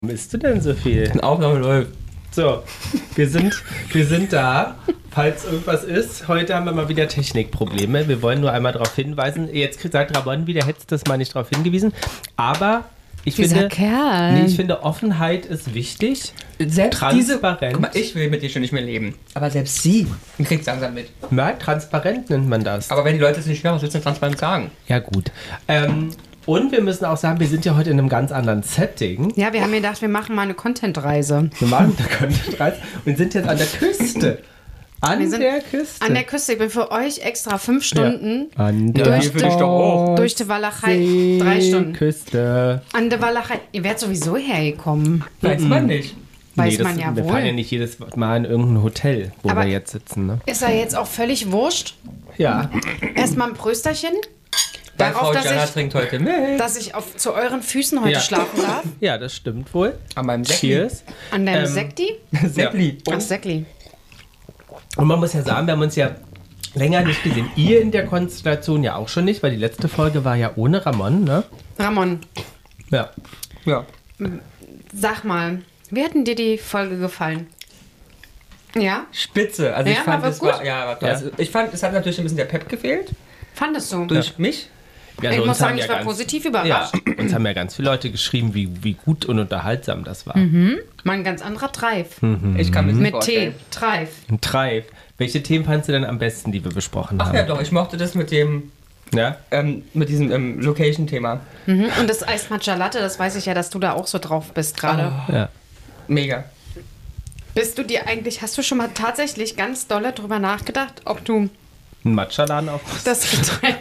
Misst du denn so viel? Aufnahme läuft. So, wir sind da. Falls irgendwas ist, heute haben wir mal wieder Technikprobleme. Wir wollen nur einmal darauf hinweisen. Jetzt sagt Ramon wieder, hättest du das mal nicht darauf hingewiesen. Aber ich finde, ich finde, Offenheit ist wichtig. Selbst transparent. Guck mal, ich will mit dir schon nicht mehr leben. Aber selbst sie kriegt es langsam mit. Ja, transparent nennt man das. Aber wenn die Leute es nicht hören, was willst du denn transparent sagen? Ja, gut. Und wir müssen auch sagen, wir sind ja heute in einem ganz anderen Setting. Ja, wir haben gedacht, wir machen mal eine Content-Reise. Wir machen eine Content-Reise und sind jetzt an der Küste. An der Küste. An der Küste. Ich bin für euch extra 5 Stunden durch die Walachei. 3 Stunden. Küste. An der Walachei. Ihr werdet sowieso hergekommen. Weiß man nicht. Weiß man ja wir wohl. fahren ja nicht jedes Mal in irgendein Hotel, wo Aber wir jetzt sitzen. Ne? Ist er jetzt auch völlig wurscht? Ja. Erstmal ein Prösterchen. Weil Darauf, Frau Jana trinkt heute mit. dass ich zu euren Füßen heute schlafen darf. Ja, das stimmt wohl. An meinem Sekli. Cheers. An deinem Sekti? Seppli. Ach, Sekli. Und man muss ja sagen, wir haben uns ja länger nicht gesehen. Ihr in der Konstellation ja auch schon nicht, weil die letzte Folge war ja ohne Ramon, ne? Ramon, Ja. Ja. sag mal, wie hat denn dir die Folge gefallen? Ja? Spitze. Also Ja, ich fand, war es gut? war, ja, war toll. Ja. Also ich fand, es hat natürlich ein bisschen der Pep gefehlt. Fandest du? Durch mich. Ja, Ich also muss uns haben sagen, ich war positiv überrascht. Ja, uns haben ja ganz viele Leute geschrieben, wie gut und unterhaltsam das war. Mal ein ganz anderer Treif. Ich kann mir das nicht Mit vorstellen. Tee. Treif. Ein Treib. Welche Themen fandst du denn am besten, die wir besprochen Ach haben? ja, doch. Ich mochte das mit dem, Ja? mit diesem Location-Thema. Und das Eis Matcha Latte, das weiß ich ja, dass du da auch so drauf bist gerade. Ja. Mega. Bist du dir eigentlich, hast du schon mal tatsächlich ganz dolle drüber nachgedacht, ob du Ein Matcha-Laden auf. das Getränk,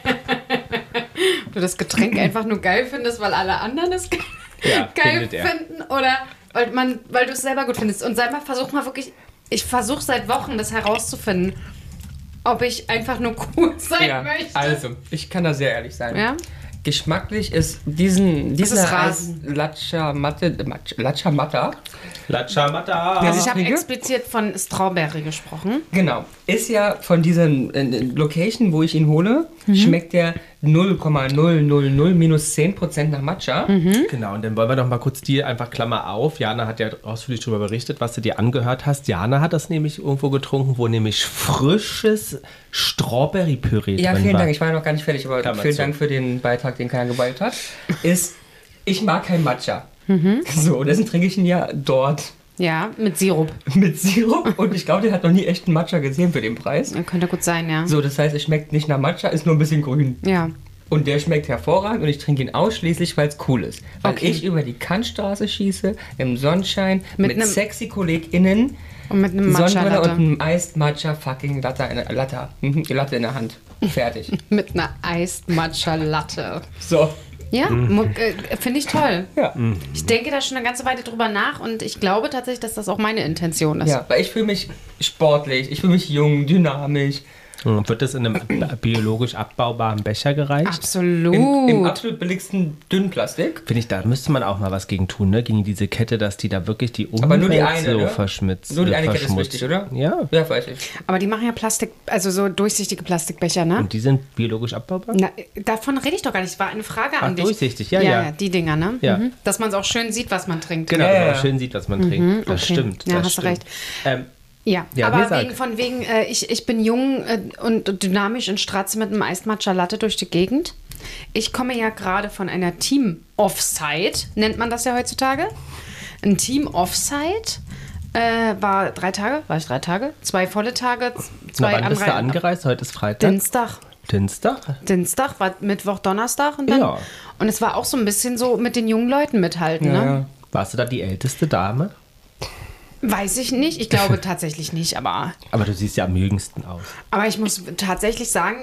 ob du das Getränk einfach nur geil findest, weil alle anderen es Ja, geil findet er. finden oder weil du es selber gut findest. Und versuch mal wirklich, ich versuche seit Wochen das herauszufinden, ob ich einfach nur cool sein möchte. Also, ich kann da sehr ehrlich sein. Ja? Geschmacklich ist diesen ist Rasen. Latcha Matta. Latcha Matta. Also ich habe Kriege? explizit von Strawberry gesprochen. Genau. Ist ja von diesen Location, wo ich ihn hole, schmeckt der 0,000 minus 10% nach Matcha. Genau, und dann wollen wir doch mal kurz dir einfach Klammer auf. Jana hat ja ausführlich darüber berichtet, was du dir angehört hast. Jana hat das nämlich irgendwo getrunken, wo nämlich frisches Strawberry-Püree Ja, drin vielen war. Dank. Ich war ja noch gar nicht fertig, aber Klammer vielen zu. Dank für den Beitrag, den Kajan geballt hat. Ich mag kein Matcha. So, und deswegen trinke ich ihn ja dort Ja, mit Sirup. mit Sirup. Und ich glaube, der hat noch nie echten Matcha gesehen für den Preis. Könnte gut sein, ja. So, das heißt, es schmeckt nicht nach Matcha, ist nur ein bisschen grün. Ja. Und der schmeckt hervorragend und ich trinke ihn ausschließlich, weil es cool ist. Weil Okay. ich über die Kantstraße schieße, im Sonnenschein, mit nem- sexy KollegInnen, Und mit einem Matcha Sonnenbrille und Latte. einem Iced Matcha fucking Latte Latte in der Hand. Fertig. Mit einer Iced Matcha Latte. So. Ja, finde ich toll. Ja. Ich denke da schon eine ganze Weile drüber nach und ich glaube tatsächlich, dass das auch meine Intention ist. Ja, weil ich fühle mich sportlich, ich fühle mich jung, dynamisch. Wird das in einem biologisch abbaubaren Becher gereicht? Absolut. Im absolut billigsten Dünnplastik. Finde ich, da müsste man auch mal was gegen tun, ne? Gegen diese Kette, dass die da wirklich die Umwelt Aber nur die eine, so ne? verschmitzt. Nur die eine Kette ist verschmutzt. wichtig, oder? Ja. Ja, weiß ich. Aber die machen ja Plastik, also so durchsichtige Plastikbecher, ne? Und die sind biologisch abbaubar? Na, davon rede ich doch gar nicht. Es war eine Frage an dich. Durchsichtig, ja. Ja, die Dinger, ne? Ja. Mhm. Dass man es auch schön sieht, was man trinkt. Genau, Ja, dass man ja. schön sieht, was man trinkt. Das okay. stimmt. Ja, das hast du stimmt. recht. Ja, Ja, nee, aber sag. ich bin jung und dynamisch und stratze mit einem Iced Matcha Latte durch die Gegend. Ich komme ja gerade von einer Team-Offsite, nennt man das ja heutzutage. Ein Team-Offsite war 3 Tage, 2 volle Tage, 2 Na, wann bist du andere. angereist? Heute ist Freitag. Dienstag war Mittwoch, Donnerstag und dann. Ja. Und es war auch so ein bisschen so mit den jungen Leuten mithalten, Ja, ne? ja. Warst du da die älteste Dame? Weiß ich nicht. Ich glaube tatsächlich nicht, aber Aber du siehst ja am jüngsten aus. ich muss tatsächlich sagen,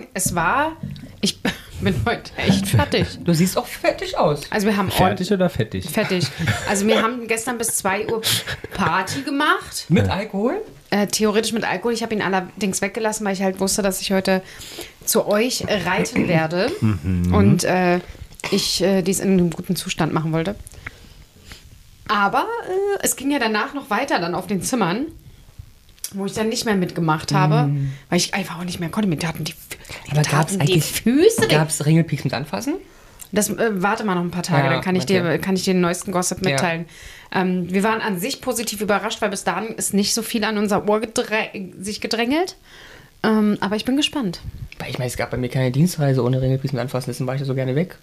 ich bin heute echt fertig. Du siehst auch fettig aus. Also wir haben Fertig oder fettig? Fertig. Also wir haben gestern bis 2 Uhr Party gemacht. Mit Alkohol? Theoretisch mit Alkohol. Ich habe ihn allerdings weggelassen, weil ich halt wusste, dass ich heute zu euch reiten werde. Und ich dies in einem guten Zustand machen wollte. Aber es ging ja danach noch weiter dann auf den Zimmern, wo ich dann nicht mehr mitgemacht habe, weil ich einfach auch nicht mehr konnte. Mir taten die Aber gab's die eigentlich- Füße weg. Gab es Ringelpieks mit Anfassen? Das warte mal noch ein paar Tage, Ja, dann kann ich okay. dir den neuesten Gossip mitteilen. Wir waren an sich positiv überrascht, weil bis dahin ist nicht so viel an unser Ohr sich gedrängelt. Aber ich bin gespannt. Weil ich meine, es gab bei mir keine Dienstreise ohne Ringelpiece mit anfassen, deswegen war ich ja so gerne weg.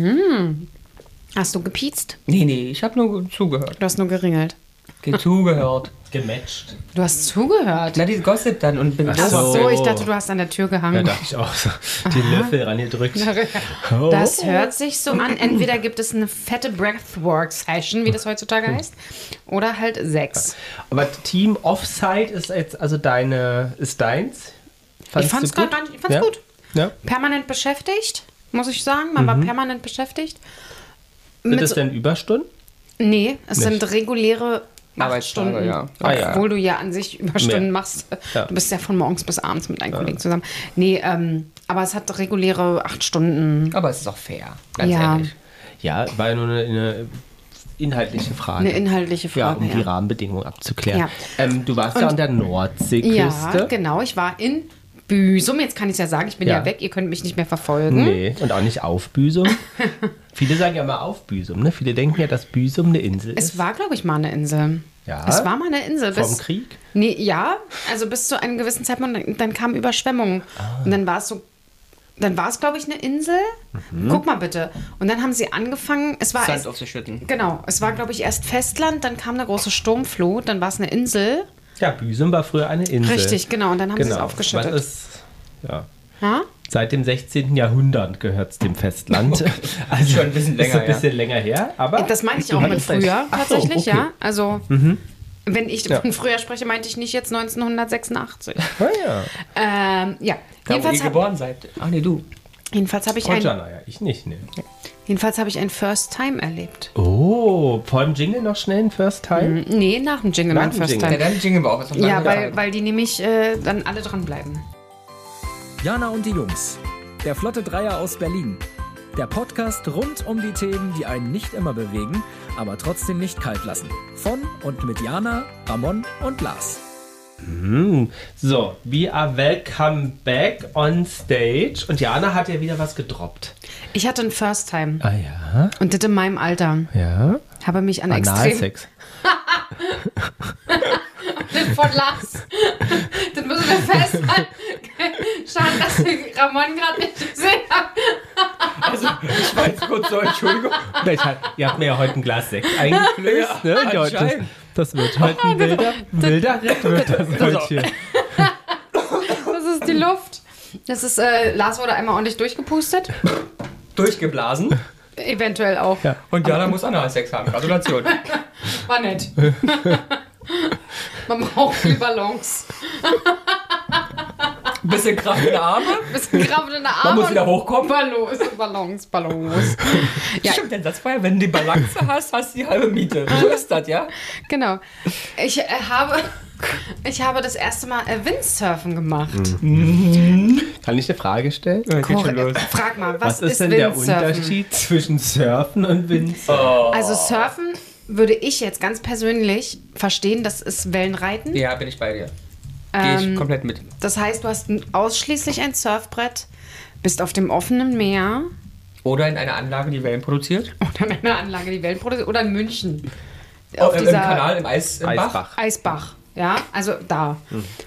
Hast du gepiezt? Nee, ich habe nur zugehört. Du hast nur geringelt. Zugehört. Gematcht. Du hast zugehört. Na, die Gossip dann und bin Ach Ach so. so, ich dachte, du hast an der Tür Ja, gehangen. dachte ich auch so. Die Löffel rangedrückt. Das hört sich so an. Entweder gibt es eine fette Breathwork-Session, wie das heutzutage heißt, oder halt Sex. Aber Team Offside ist jetzt also deins? Ich fand's du gut. Ja? Permanent beschäftigt, muss ich sagen. Man war permanent beschäftigt. Sind das denn Überstunden? Nee, es Nicht. sind reguläre Arbeitstage, Stunden. ja. Obwohl du ja an sich Überstunden Mehr. machst. Ja. Du bist ja von morgens bis abends mit deinen Kollegen zusammen. Nee, aber es hat reguläre 8 Stunden. Aber es ist auch fair, ganz Ja. ehrlich. Ja, war ja nur eine inhaltliche Frage. Eine inhaltliche Ja, Frage. um die Rahmenbedingungen abzuklären. Ja. Du warst ja an der Nordseeküste. Ja, genau. Ich war in Büsum. Jetzt kann ich es ja sagen, ich bin ja. Ja. weg. Ihr könnt mich nicht mehr verfolgen. Nee, und auch nicht auf Büsum. Viele sagen ja mal auf Büsum, ne? Viele denken ja, dass Büsum eine Insel ist. Es war, glaube ich, mal eine Insel. Ja? Es war mal eine Insel. Vom Krieg? Nee, ja, also bis zu einem gewissen Zeitpunkt, dann kamen Überschwemmungen. Und dann war es so, glaube ich, eine Insel. Guck mal bitte. Und dann haben sie angefangen, es war Sand erst, aufzuschütten. genau, es war, glaube ich, erst Festland, dann kam eine große Sturmflut, dann war es eine Insel. Ja, Büsum war früher eine Insel. Richtig, genau, und dann haben sie es aufgeschüttet. Weil es, ja, Ja? seit dem 16. Jahrhundert gehört es dem Festland. Also Schon ein bisschen länger, ist ein bisschen länger her. Aber Das meine ich du auch mit hattest recht. früher, Ach so, tatsächlich, okay. ja. Also, wenn ich Ja. von früher spreche, meinte ich nicht jetzt 1986. Ah, ja. Ja, Da, wo ihr geboren seid. Ach nee, du. jedenfalls habe ich Und Jana, ja, ich nicht, ne. ein First Time erlebt. Oh, vor dem Jingle noch schnell ein First Time? Nee, nach dem Jingle Nach mein dem First Jingle. Ja, Time. dann jingeln wir auch. Was noch lange Ja, gehalten. weil die nämlich dann alle dranbleiben. Jana und die Jungs. Der Flotte Dreier aus Berlin. Der Podcast rund um die Themen, die einen nicht immer bewegen, aber trotzdem nicht kalt lassen. Von und mit Jana, Ramon und Lars. So, we are welcome back on stage. Und Jana hat ja wieder was gedroppt. Ich hatte ein First Time. Ah ja, Und das in meinem Alter. ja. Habe mich an extrem... Analsex. Von Lars. Das müssen wir festhalten. Schade, dass wir Ramon gerade nicht gesehen haben. Also, ich war jetzt kurz so, Entschuldigung. Ihr habt mir ja heute ein Glas Sekt eingeflößt. Ja, Ne? Und heute- anscheinend. das wird heute ein wilder Ritt wird das heute hier. Das ist die Luft. Das ist, Lars wurde einmal ordentlich durchgepustet. Durchgeblasen. Eventuell auch. Ja. Und Jana muss Analsex haben. Gratulation. War nett. Man braucht viel Balance. Bisschen Kraft in den Arme. Bisschen Kraft in der Arme. Man muss wieder hochkommen. Balance. Ja, Stimmt, der Satz war ja, wenn du die Balance hast, hast du die halbe Miete. So ist das, ja? genau. Ich habe das erste Mal Windsurfen gemacht. Kann ich eine Frage stellen? Geht schon los. Frag mal, Was was ist denn der Windsurfen? Unterschied zwischen Surfen und Windsurfen? Also Surfen würde ich jetzt ganz persönlich verstehen, das ist Wellenreiten. Ja, bin ich bei dir. Gehe ich komplett mit. Das heißt, du hast ausschließlich ein Surfbrett, bist auf dem offenen Meer Oder in einer Anlage, die Wellen produziert. oder in einer Anlage, die Wellen produziert, oder in München. Auf Auf im dieser Kanal, im Bach. Eisbach. Eisbach. Ja, also da.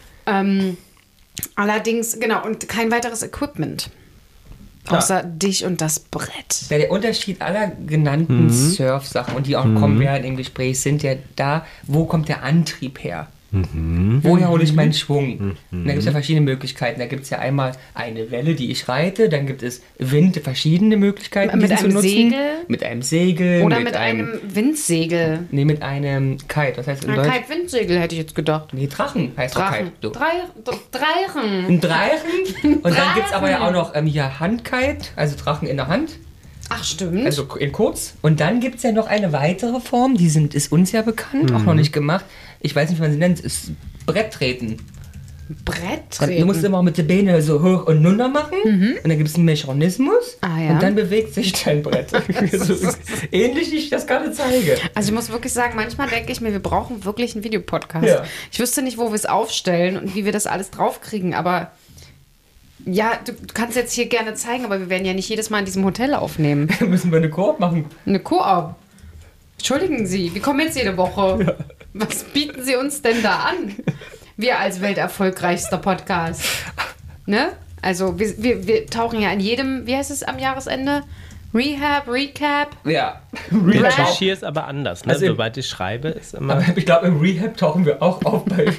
Allerdings, genau, und kein weiteres Equipment. Ja. Außer dich und das Brett. Ja, der Unterschied aller genannten Surf-Sachen und die auch kommen werden im Gespräch sind ja da, wo kommt der Antrieb her? Woher hole ich meinen Schwung? Und da gibt es ja verschiedene Möglichkeiten. Da gibt es ja einmal eine Welle, die ich reite, dann gibt es Wind, verschiedene Möglichkeiten, Mit diese einem zu nutzen. Segel? Mit einem Segel. Oder mit einem Windsegel. Nee, mit einem Kite. Was heißt in Ein Deutsch? Kite-Windsegel hätte ich jetzt gedacht. Nee, Drachen heißt doch Drachen. Kite. Du. Drachen. Ein Drachen. Und dann gibt es aber ja auch noch hier Handkite, also Drachen in der Hand. Ach, stimmt. Also in kurz. Und dann gibt es ja noch eine weitere Form, die ist uns ja bekannt, auch noch nicht gemacht. Ich weiß nicht, wie man sie nennt. Ist Bretttreten. Bretttreten. Du musst immer mit den Beinen so hoch und runter machen. Und dann gibt es einen Mechanismus. Ah, ja. Und dann bewegt sich dein Brett. So ähnlich, wie ich das gerade zeige. Also ich muss wirklich sagen, manchmal denke ich mir, wir brauchen wirklich einen Videopodcast. Ja. Ich wüsste nicht, wo wir es aufstellen und wie wir das alles draufkriegen, aber Ja, du kannst jetzt hier gerne zeigen, aber wir werden ja nicht jedes Mal in diesem Hotel aufnehmen. Müssen wir eine Koop machen? Eine Koop. Entschuldigen Sie, wir kommen jetzt jede Woche. Ja. Was bieten Sie uns denn da an? Wir als welterfolgreichster Podcast. Ne? Also wir tauchen ja in jedem, wie heißt es am Jahresende? Recap? Ja. Hier ist aber anders. Ne? Also sobald ich schreibe, ist immer... Aber ich glaube, im Rehab tauchen wir auch auf bei...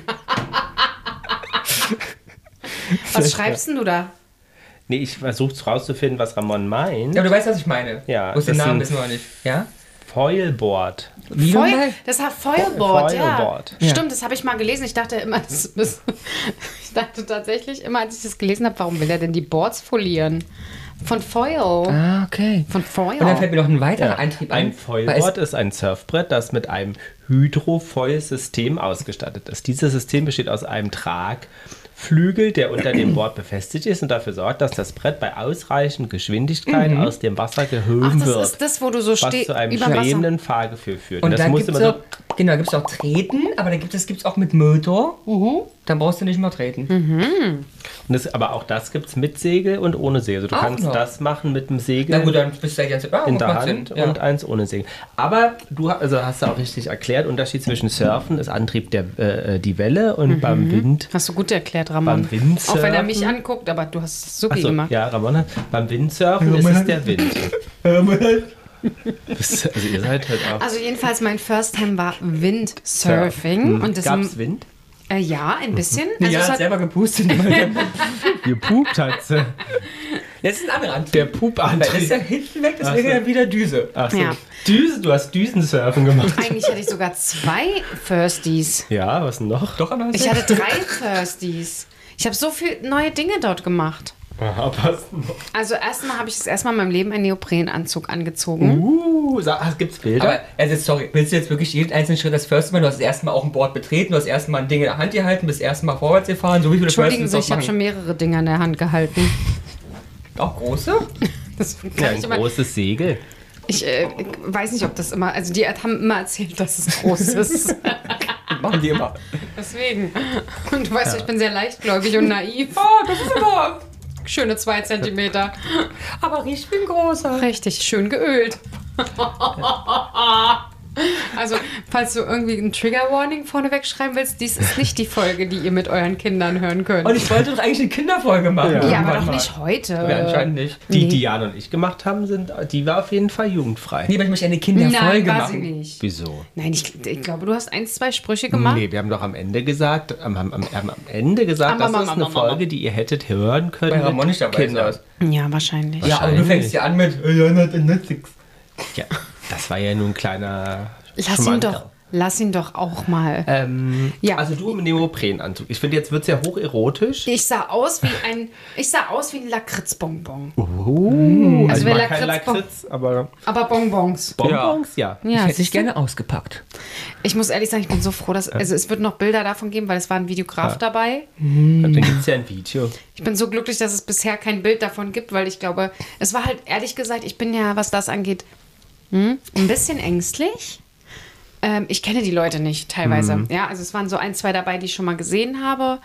Was schreibst denn du da? Nee, ich versuche rauszufinden, was Ramon meint. Ja, aber du weißt, was ich meine. Ja. Wo ist der Name, wissen wir noch nicht. Ja? Foilboard. Das hat Foilboard, Foilboard. Ja. Stimmt, das habe ich mal gelesen. Ich dachte immer, ich dachte tatsächlich immer, als ich das gelesen habe, warum will er denn die Boards folieren? Von Foil. Ah, okay. Von Foil. Und dann fällt mir noch ein weiterer Antrieb an. Ein Foilboard ist ein Surfbrett, das mit einem Hydrofoil-System ausgestattet ist. Dieses System besteht aus einem Tragflügel, der unter dem Board befestigt ist und dafür sorgt, dass das Brett bei ausreichend Geschwindigkeit aus dem Wasser gehoben wird. Das ist das, wo du so was zu einem schwebenden Fahrgefühl führt. Und das dann muss gibt es immer auch, genau, gibt's auch Treten, aber dann gibt's auch mit Motor. Dann brauchst du nicht mehr treten. Und aber auch das gibt es mit Segel und ohne Segel. Also du Auch kannst noch. das machen mit dem Segel. Na gut, dann bist du ja ganz in der Hand und eins ohne Segel. Aber du hast ja auch richtig erklärt, Unterschied zwischen Surfen ist Antrieb die Welle und beim Wind. Hast du gut erkleiert, Ramon. Beim Windsurfen. Auch wenn er mich anguckt, aber du hast es super gemacht. Ja, Ramon, beim Windsurfen ist es der Wind. Also ihr seid halt auch... Also jedenfalls mein First Time war Windsurfing. Und das Gab's Wind? Ja, ein bisschen. Also Ja, es hat hat, selber gepustet. Gepupt hat sie. Das ist ein anderer Antrieb. Der Pupantrieb. Weil das ist ja hinten weg, das wäre ja wieder Düse. Ach so. Ja. Du hast Düsensurfen gemacht. eigentlich hatte ich sogar 2 Firsties. Ja, was denn noch? Doch, anders. Ich hatte 3 Firsties. Ich habe so viele neue Dinge dort gemacht. Aha, was denn noch? Also erstmal habe ich das erste Mal in meinem Leben einen Neoprenanzug angezogen. Gibt's Bilder? Aber, also sorry, willst du jetzt wirklich jeden einzelnen Schritt das First Mal, du hast das erste Mal auch ein Board betreten, du hast das erste Mal ein Ding in der Hand gehalten, bist das erste Mal vorwärts gefahren, so wie du das Entschuldigen First Sie, Mal ich habe schon mehrere Dinge in der Hand gehalten. Auch große? Das kann ja, ich ein immer, großes Segel. ich weiß nicht, ob das immer, also die haben immer erzählt, dass es groß ist. Machen die immer. Deswegen. Und du weißt, ich bin sehr leichtgläubig und naiv. Oh, das ist immer. Schöne 2 Zentimeter. Aber ich bin großer. Richtig schön geölt. Also, falls du irgendwie ein Trigger-Warning vorneweg schreiben willst, dies ist nicht die Folge, die ihr mit euren Kindern hören könnt. Und ich wollte doch eigentlich eine Kinderfolge machen. ja, aber irgendwann doch mal. nicht heute. Ja, anscheinend nicht. Die Jan und ich gemacht haben, die war auf jeden Fall jugendfrei. Nee, aber ich möchte eine Nein, Kinderfolge war sie machen. nicht. Wieso? Nein, ich glaube, du hast 1, 2 Sprüche gemacht. Nee, wir haben doch am Ende gesagt, das ist eine Folge, die ihr hättet hören können. Weil Ramon nicht dabei Kindern. ist. Ja, wahrscheinlich. Ja, aber du fängst ja an mit Jana hat Netflix. Ja, das war ja nur ein kleiner Lass ihn doch auch mal. Ja. Also du im Neoprenanzug. Ich finde, jetzt wird es ja hocherotisch. Ich sah aus wie ein Lakritzbonbon. Also Also ich wer mag kein Lakritz- Lakritz, aber Aber Bonbons. Bonbons, ja. Ja, Hätte ich gerne ausgepackt. ich muss ehrlich sagen, ich bin so froh, dass. Also es wird noch Bilder davon geben, weil es war ein Videograf dabei. Dann gibt es ja ein Video. Ich bin so glücklich, dass es bisher kein Bild davon gibt, weil ich glaube, es war halt ehrlich gesagt, ich bin ja, was das angeht, ein bisschen ängstlich. Ich kenne die Leute nicht teilweise. Ja, also es waren so 1, 2 dabei, die ich schon mal gesehen habe.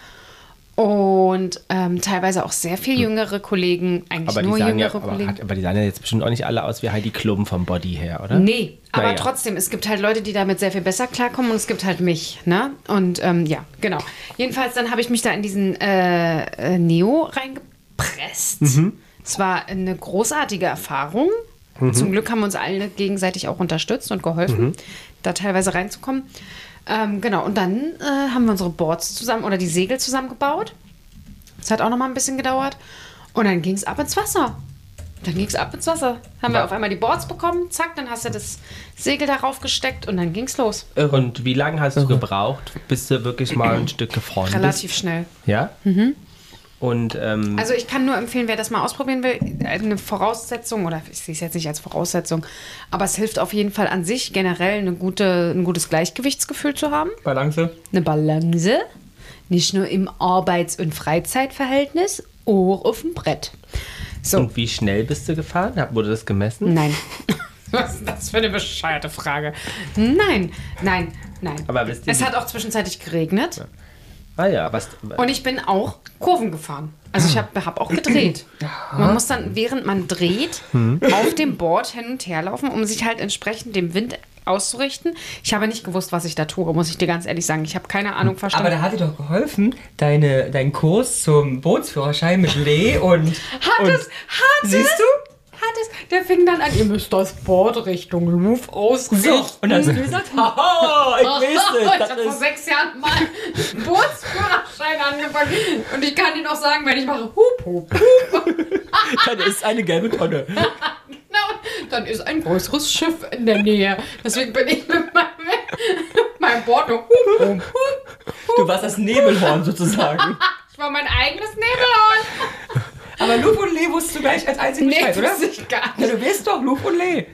Und teilweise auch sehr viel jüngere Kollegen, eigentlich Aber nur die sahen jüngere Kollegen. aber die sahen ja jetzt bestimmt auch nicht alle aus wie Heidi Klum vom Body her, oder? Nee, aber Naja. trotzdem, es gibt halt Leute, die damit sehr viel besser klarkommen und es gibt halt mich, ne? Und ja, genau. Jedenfalls, dann habe ich mich da in diesen Neo reingepresst. Es war eine großartige Erfahrung. Zum Glück haben wir uns alle gegenseitig auch unterstützt und geholfen, da teilweise reinzukommen. Genau, und dann haben wir unsere Boards zusammen oder die Segel zusammengebaut. Das hat auch noch mal ein bisschen gedauert. Und dann ging es ab ins Wasser. Haben wir auf einmal die Boards bekommen, zack, dann hast du das Segel darauf gesteckt und dann ging's los. Und wie lange hast du gebraucht, bis du wirklich mal ein Stück gefroren bist? Relativ schnell. Ja? Und Also ich kann nur empfehlen, wer das mal ausprobieren will, eine Voraussetzung, oder ich sehe es jetzt nicht als Voraussetzung, aber es hilft auf jeden Fall an sich generell ein gutes Gleichgewichtsgefühl zu haben. Balance. Eine Balance, nicht nur im Arbeits- und Freizeitverhältnis, auch auf dem Brett. So, Und wie schnell bist du gefahren? Wurde das gemessen? nein. Was ist das für eine bescheuerte Frage? Nein. Aber wisst ihr, Es hat auch zwischenzeitlich geregnet. Ah ja, was... Und ich bin auch Kurven gefahren. Also ich hab auch gedreht. Man muss dann, während man dreht, auf dem Board hin und her laufen, um sich halt entsprechend dem Wind auszurichten. Ich habe nicht gewusst, was ich da tue, muss ich dir ganz ehrlich sagen. Ich habe keine Ahnung verstanden. Aber da hat dir doch geholfen, dein Kurs zum Bootsführerschein mit Lee und... Hat es? Siehst du? Der fing dann an, ihr müsst das Board Richtung Louvre ausrichten. Und dann hast du gesagt, haha, ich weiß Ich es. habe vor 6 Jahren mal einen Bootsführerschein angefangen. Und ich kann dir noch sagen, wenn ich mache Hup, Hup, Hup, Dann ist eine gelbe Tonne. genau, dann ist ein größeres Schiff in der Nähe. Deswegen bin ich mit meinem Board nur Hup, Hup, Hup. Du warst das Nebelhorn sozusagen. Ich war mein eigenes Nebelhorn. Aber Luv und Lee wusstest du gleich als einzigen Nee, Bescheid, oder? wusste ich gar Ja, nicht. du weißt doch, Luv und Lee.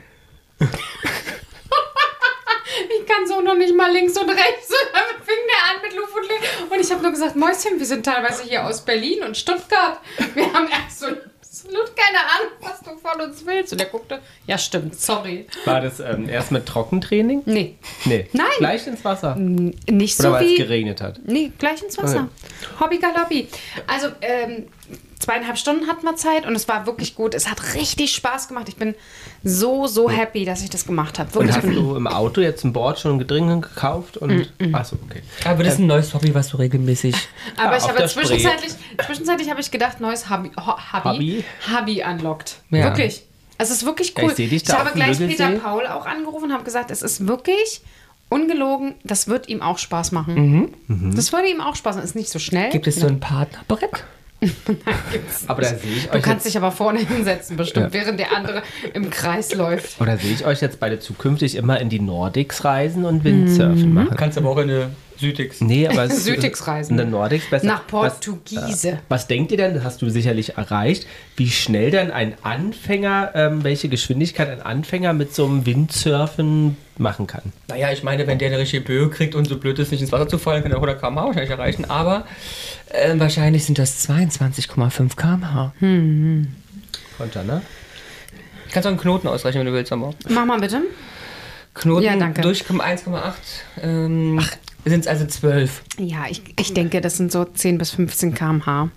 Ich kann so noch nicht mal links und rechts. Und dann fing der an mit Luf und Lee. Und ich habe nur gesagt, Mäuschen, wir sind teilweise hier aus Berlin und Stuttgart. Wir haben absolut keine Ahnung, was du von uns willst. Und er guckte, ja stimmt, sorry. War das erst mit Trockentraining? Nee, Nee. Nein. Gleich ins Wasser. nicht Oder so weil es wie... geregnet hat? Nee, gleich ins Wasser. Hobby Galoppi. Also, 2,5 Stunden hatten wir Zeit und es war wirklich gut. Es hat richtig Spaß gemacht. Ich bin so happy, dass ich das gemacht habe. Und Wirklich. hast du im Auto jetzt ein Board schon gedringen gekauft? Und achso, okay. Aber das ist ein neues Hobby, was du regelmäßig... Aber ich auf habe der zwischenzeitlich habe ich gedacht, neues Hobby unlocked. Ja. Wirklich. Es ist wirklich Ja, cool. ich seh dich da habe auf dem gleich Peter Lügelsee. Paul auch angerufen und habe gesagt, es ist wirklich ungelogen, das wird ihm auch Spaß machen. Das würde ihm auch Spaß machen. Ist nicht so schnell. Gibt es so ein Partnerbrett? Aber da sehe ich Du euch kannst jetzt, dich aber vorne hinsetzen, bestimmt, Ja. während der andere im Kreis läuft. oder sehe ich euch jetzt beide zukünftig immer in die Nordics reisen und Windsurfen machen? Kannst aber auch in eine Südix. Nee, aber Südix reisen. In der Nordics besser. Nach Portugiese. Was denkt ihr denn, das hast du sicherlich erreicht, wie schnell dann ein Anfänger, welche Geschwindigkeit ein Anfänger mit so einem Windsurfen machen kann? Naja, ich meine, wenn der eine richtige Böe kriegt und so blöd ist, nicht ins Wasser zu fallen, kann er 100 km/h wahrscheinlich erreichen. Aber wahrscheinlich sind das 22,5 km/h. Konter, ne? Kannst auch einen Knoten ausrechnen, wenn du willst, aber. Mach mal bitte. Knoten Ja, danke. durch 1,8 sind es also 12. Ja, ich denke, das sind so 10 bis 15 km/h.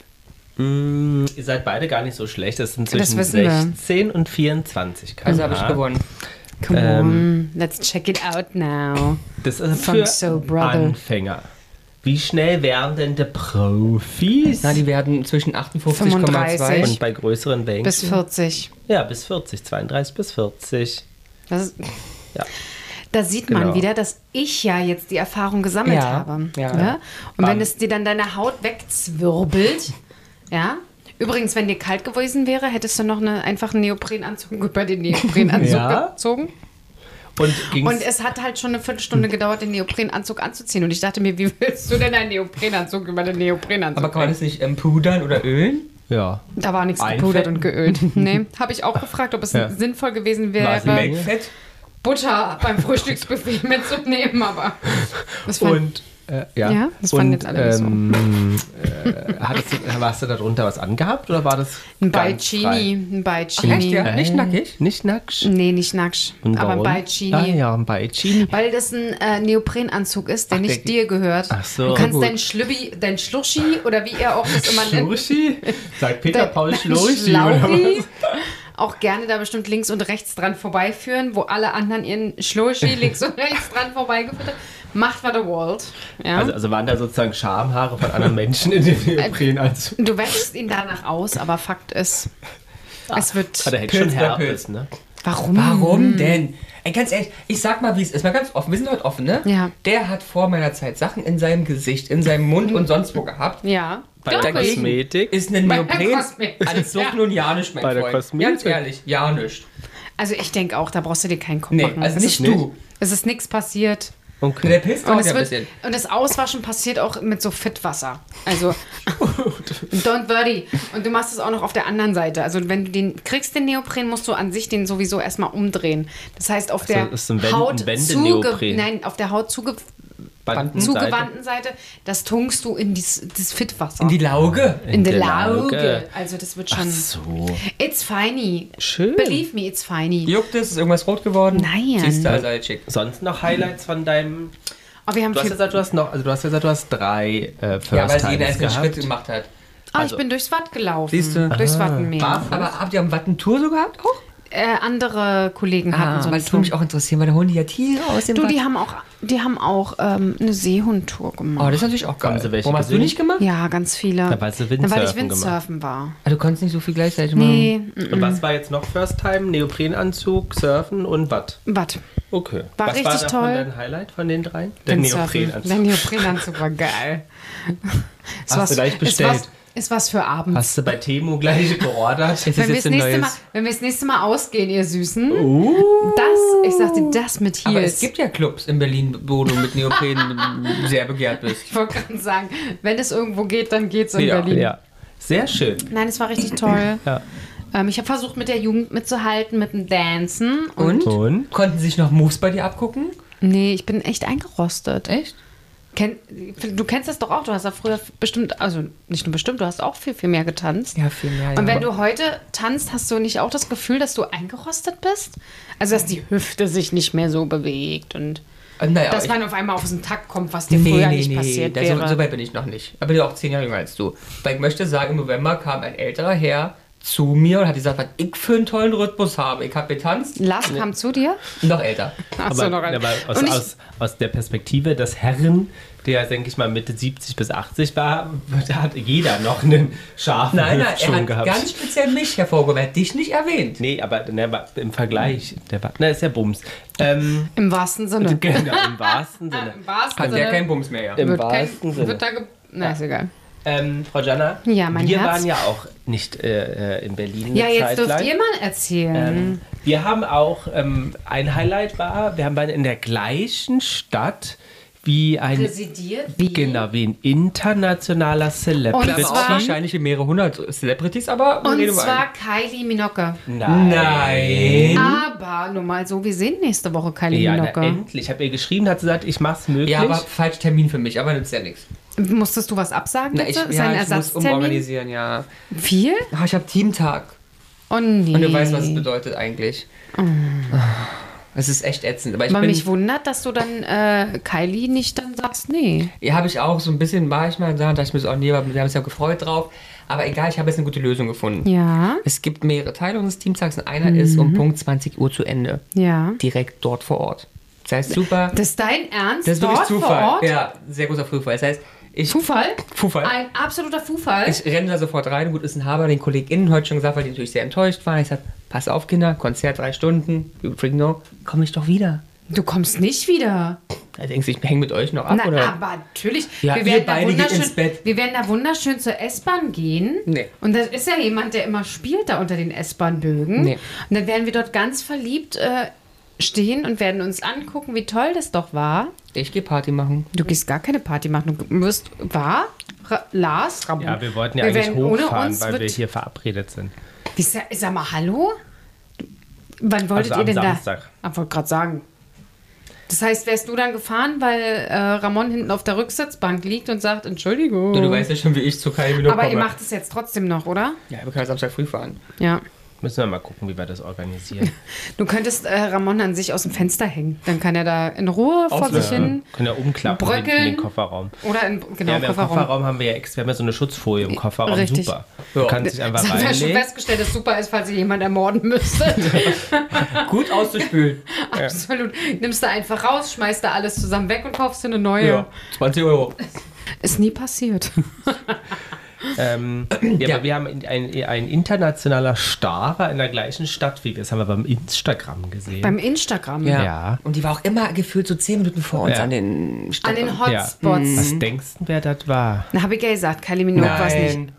Ihr seid beide gar nicht so schlecht. Das sind zwischen wissen wir. 16 und 24 km/h. Also habe ich gewonnen. Come on, let's check it out now. Das ist Think für so, brother. Anfänger. Wie schnell werden denn die Profis? Na, die werden zwischen 58,2 35. Und bei größeren Wellen? Bis 40. Ja, bis 40. 32 bis 40. Das ist, Ja. da sieht man Genau. wieder, dass ich ja jetzt die Erfahrung gesammelt Ja, habe. ja. Und Bam. wenn es dir dann deine Haut wegzwirbelt, ja. Übrigens, wenn dir kalt gewesen wäre, hättest du noch einfach einen Neoprenanzug über den Neoprenanzug Ja. gezogen. Und ging's Und es hat halt schon eine Viertelstunde gedauert, den Neoprenanzug anzuziehen. Und ich dachte mir, wie willst du denn einen Neoprenanzug über den Neoprenanzug? Aber kann man das nicht pudern oder ölen? ja. Da war nichts Einfetten? gepudert und geölt. Nee, habe ich auch gefragt, ob es Ja. sinnvoll gewesen War sie wäre, Fett? Butter beim Frühstücksbuffet mitzunehmen, aber das war Und Ja, das fanden jetzt alle nicht so. Hast du darunter was angehabt oder war das ein ganz frei? Baicini, ein Baicini. Echt, ja? Nicht nackig? Nicht nackt? Nee, nicht nackt, Und aber ein warum? Baicini. Ah ja, ein Baicini. Weil das ein Neoprenanzug ist, der nicht dir gehört. Ach so, du kannst gut. dein Schluschi oder wie er auch das immer nennt, Schlurchi? Sagt Peter Paul Schlurchi. Schlauri auch gerne da bestimmt links und rechts dran vorbeiführen, wo alle anderen ihren Schlurchi links und rechts dran vorbeigeführt haben. Macht, was ihr wollt. Ja? Also waren da sozusagen Schamhaare von anderen Menschen in dem Neoprenanzug. Du wächst ihn danach aus, aber Fakt ist, es wird... Ah, der hätte schon Pilz bei Herpes, Pilz. ne? Warum denn? Ey, ganz ehrlich, ich sag mal, wie es ist. Mal ganz offen. Wir sind heute offen, ne? Ja. Der hat vor meiner Zeit Sachen in seinem Gesicht, in seinem Mund und sonst wo gehabt. Ja. Bei der Wirklich. Kosmetik. Ist ein Bei der Neopren. Kosmetik. Alles so Ja. nun ja nicht, mein Bei der Freund. Kosmetik. Ganz ehrlich, ja nicht. Also ich denke auch, da brauchst du dir keinen Kopf Nee, machen. also Es nicht ist, du. es ist nichts passiert. Okay. Der Pilz Und, dauert es ja ein wird, bisschen. und das Auswaschen passiert auch mit so Fitwasser. Also, don't worry. Und du machst es auch noch auf der anderen Seite. Also, wenn du den kriegst, den Neopren, musst du an sich den sowieso erstmal umdrehen. Das heißt, auf der das ist ein Haut Wendeneopren. nein, auf der Haut Bandenseite. zugewandten Seite, das tunkst du in das Fitwasser. In die Lauge. In die der Lauge. Lauge. Also, das wird Ach schon. so. It's funny. Schön. Believe me, it's funny. Juckt es? Ist irgendwas rot geworden? Nein. Siehst du, also halt schick. Sonst noch Highlights von deinem Aber wir haben Du hast viel. gesagt, du hast 3 First Ja, weil sie jeden Times einzelnen gehabt. Schritt gemacht hat. Ich bin durchs Watt gelaufen. Siehst du? Durchs Wattenmeer. Aber habt ihr am Wattentour so gehabt auch? Andere Kollegen hatten so weil eine das würde mich Tour. auch interessieren, weil da holen die ja Tiere aus dem Du, Watt. die haben auch eine Seehundtour gemacht. Oh, das ist natürlich auch geil. Haben sie welche Warum hast du gesehen? nicht gemacht? Ja, ganz viele. Ja, weil sie Na, weil ich Windsurfen Windsurfen war. Ah, du konntest nicht so viel gleichzeitig machen. Nee, Und was war jetzt noch First Time? Neoprenanzug, Surfen und Watt. Watt. Okay. War was richtig war davon toll. dein Highlight von den 3? Der Windsurfen. Neoprenanzug. Der Neoprenanzug war geil. Hast du gleich bestellt? Ist was für abends. Hast du bei Temo gleich geordert? Ist das Wenn wir, jetzt das ein nächste Mal, neues? wenn wir das nächste Mal ausgehen, ihr Süßen, ich sag dir, das mit Aber Heels. es gibt ja Clubs in Berlin, wo du mit Neopren sehr begehrt bist. Ich wollte gerade sagen, wenn es irgendwo geht, dann geht's in Ja. Berlin. Ja. Sehr schön. Nein, es war richtig toll. Ja. Ich habe versucht, mit der Jugend mitzuhalten, mit dem Dancen. Und? Und? Konnten sich noch Moves bei dir abgucken? Nee, ich bin echt eingerostet. Echt? Du kennst das doch auch. Du hast ja früher bestimmt, also nicht nur bestimmt, du hast auch viel, viel mehr getanzt. Ja, viel mehr. Und wenn du heute tanzt, hast du nicht auch das Gefühl, dass du eingerostet bist? Also, dass die Hüfte sich nicht mehr so bewegt und naja, dass man auf einmal auf den Takt kommt, was dir früher nicht passiert wäre. So weit bin ich noch nicht. Aber bin ja auch 10 Jahre jünger als du. Weil ich möchte sagen, im November kam ein älterer Herr zu mir und hat gesagt, was ich für einen tollen Rhythmus habe. Ich habe getanzt, Lars kam zu dir? noch älter. Achso, noch ein. aber Und ich- aus der Perspektive des Herren, der, denke ich mal, Mitte 70 bis 80 war, da hat jeder noch einen scharfen Nein, er Hüftschwung hat gehabt. ganz speziell mich hervorgehoben. Er hat dich nicht erwähnt. Nee, aber im Vergleich, ist ja Bums. Im wahrsten Sinne. Genau, im wahrsten Sinne. Im wahrsten Hat der kein Bums mehr, ja. Im wird wahrsten Sinne. Wird da na, ist egal. Frau Jana, Ja, mein wir Herz. waren ja auch nicht in Berlin. Ja, eine jetzt Zeit dürft lang. ihr mal erzählen. Wir haben auch, ein Highlight war, wir haben in der gleichen Stadt wie ein, Residiert wie? genau, wie ein internationaler Und Celebrity. zwar- Auch wahrscheinlich mehrere hundert Celebrities, aber Und reden wir zwar ein. Kylie Minogue. Nein. Aber nur mal so, wir sehen nächste Woche Kylie Ja, na, Minogue. endlich. Ich habe ihr geschrieben, hat sie gesagt, ich mach's möglich. Ja, aber falsch Termin für mich, aber nützt ja nichts. Musstest du was absagen? Na, bitte? ich Sein muss Ersatztermin? umorganisieren, ja. Viel? Ah, ich habe Teamtag. Oh nee. Und du weißt, was es bedeutet eigentlich. Es ist echt ätzend. Aber ich Aber bin, mich wundert, dass du dann Kylie nicht dann sagst, nee. ja, habe ich auch so ein bisschen, war ich mal da, dachte ich mir so, oh nee, aber wir haben uns ja gefreut drauf. Aber egal, ich habe jetzt eine gute Lösung gefunden. Ja, Es gibt mehrere Teile unseres Teamtags und einer ist um Punkt 20 Uhr zu Ende. ja. Direkt dort vor Ort. Das heißt, super. Das ist dein Ernst? Das ist wirklich Dort Zufall. vor Ort? Ja, sehr großer Zufall. Das heißt, ich. Zufall? Zufall. Ein absoluter Zufall. Ich renne da sofort rein. Gut, ist ein Haber, den KollegInnen heute schon gesagt, weil die natürlich sehr enttäuscht waren. Ich sagte, pass auf, Kinder, Konzert 3 Stunden, you freaking know, komm ich doch wieder. Du kommst nicht wieder. Da denkst du, ich hänge mit euch noch ab, Na, oder? aber natürlich. Ja, wir ihr werden da beide geht wunderschön- ins Bett. Wir werden da wunderschön zur S-Bahn gehen. Nee. Und das ist ja jemand, der immer spielt da unter den S-Bahn-Bögen. Nee. Und dann werden wir dort ganz verliebt stehen und werden uns angucken, wie toll das doch war. Ich gehe Party machen. Du gehst gar keine Party machen. Du wirst, Lars, Ramon. Ja, wir wollten ja Wir eigentlich werden ohne hochfahren, uns weil wir wird- hier verabredet sind. Sag mal, hallo? Wann wolltet Also ihr denn am da? Samstag. Ich wollte gerade sagen. Das heißt, wärst du dann gefahren, weil Ramon hinten auf der Rücksitzbank liegt und sagt, Entschuldigung. Du weißt ja schon, wie ich zu Kylie Minogue Aber komme. ihr macht es jetzt trotzdem noch, oder? Ja, wir können Samstag früh fahren. Ja. Müssen wir mal gucken, wie wir das organisieren. Du könntest Ramon an sich aus dem Fenster hängen. Dann kann er da in Ruhe vor sich hin. Können ja umklappen in Bröckeln. den Kofferraum. Oder in genau, Ja, im Kofferraum. Kofferraum haben wir ja extra, wir haben ja so eine Schutzfolie im Kofferraum. Richtig. Super. Ja. Du kannst dich einfach Das haben wir schon reinlegen. festgestellt, dass super ist, falls ihr jemand ermorden müsstet. Gut auszuspülen. Absolut. Nimmst du einfach raus, schmeißt da alles zusammen weg und kaufst dir eine neue. Ja, 20 Euro. Ist nie passiert. Ja, aber wir haben ein internationaler Star war in der gleichen Stadt wie wir. Das haben wir beim Instagram gesehen. Beim Instagram. Ja. Und die war auch immer gefühlt so 10 Minuten vor uns Ja. an den An Städten. den Hotspots. Was denkst du, wer das war? Na, habe ich ja gesagt, Kylie Minogue war es nicht.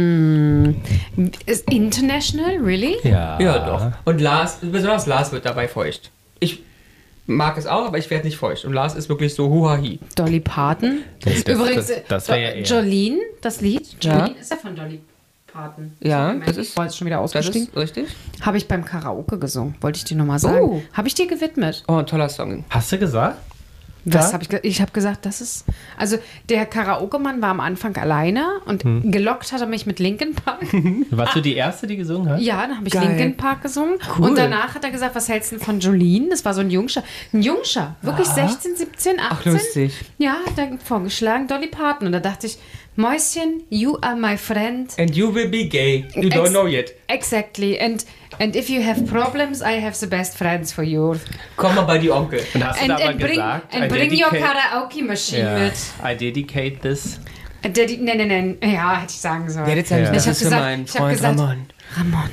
Ist international, really? Ja. Ja, doch. Und Lars, besonders Lars wird dabei feucht. Ich mag es auch, aber ich werde nicht feucht. Und Lars ist wirklich so huhahi. Dolly Parton. Das- Übrigens, das wär ja eher. Jolene, das Lied. Ja. Jolene ist ja von Dolly Parton. Ja, Sorry, das mein ist- Voice ist schon wieder Das ausgestiegen. ist richtig. Habe ich beim Karaoke gesungen. Wollte ich dir nochmal sagen. Oh. Habe ich dir gewidmet. Oh, ein toller Song. Hast du gesagt? Was habe ich gesagt? Ich habe gesagt, das ist... Also der Karaoke-Mann war am Anfang alleine und gelockt hat er mich mit Linkin Park. Warst du die Erste, die gesungen hat? Ja, dann habe ich Geil. Linkin Park gesungen. Cool. Und danach hat er gesagt, was hältst du denn von Jolene? Das war so ein Jungscher. Wirklich 16, 17, 18. Ach, lustig. Ja, hat er vorgeschlagen, Dolly Parton. Und da dachte ich, Mäuschen, you are my friend. And you will be gay. You don't know yet. Exactly. And if you have problems, I have the best friends for you. Komm mal bei die Onkel. Und hast du da aber And bring, gesagt, and I bring your dedicate- karaoke machine Ja, mit. I dedicate this. Nein. Ja, hätte ich sagen sollen. Ja, jetzt sag ich, Ja. das Ich hab ist für gesagt- meinen ich hab Freund gesagt- Ramon.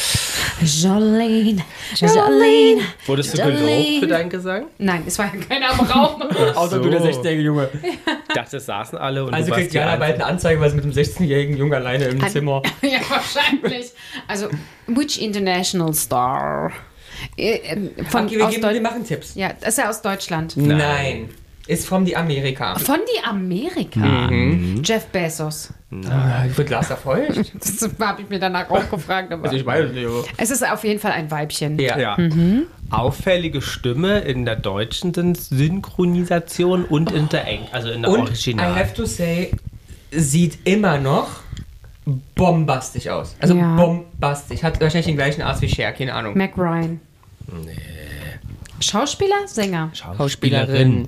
Jolene. Wurdest du Jolene. gelobt für deinen Gesang? Nein, es war ja keiner im Raum. Außer du, der 16-jährige Junge. Ich dachte, es saßen alle und Also du warst kriegt die Jana bald Einzige. eine Anzeige, weil sie mit dem 16-jährigen Jungen alleine im Zimmer... Ja, wahrscheinlich. Also, which international star? Von, Okay, aus wir machen Tipps. ja, das ist ja aus Deutschland. Nein. Ist von die Amerika. Von die Amerika. Jeff Bezos. Wird Lars erfolgt? Das habe ich mir danach auch gefragt. Aber Ich weiß nicht. es ist auf jeden Fall ein Weibchen. Ja. Ja. Auffällige Stimme in der deutschen Synchronisation und in der also in der Und I Original. have to say, sieht immer noch bombastisch aus. Also Ja. bombastisch. Hat wahrscheinlich den gleichen Arzt wie Cher, keine Ahnung. Mac Ryan. Nee. Schauspieler, Sänger. Schauspielerin.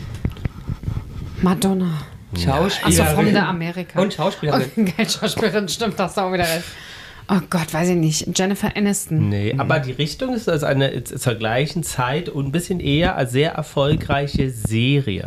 Madonna. Schauspielerin. Achso, von der Amerika. Und Schauspielerin. Oh, geil, Schauspielerin, stimmt, das auch wieder recht. Oh Gott, weiß ich nicht. Jennifer Aniston. Nee, aber die Richtung ist also eine zur gleichen Zeit und ein bisschen eher als sehr erfolgreiche Serie.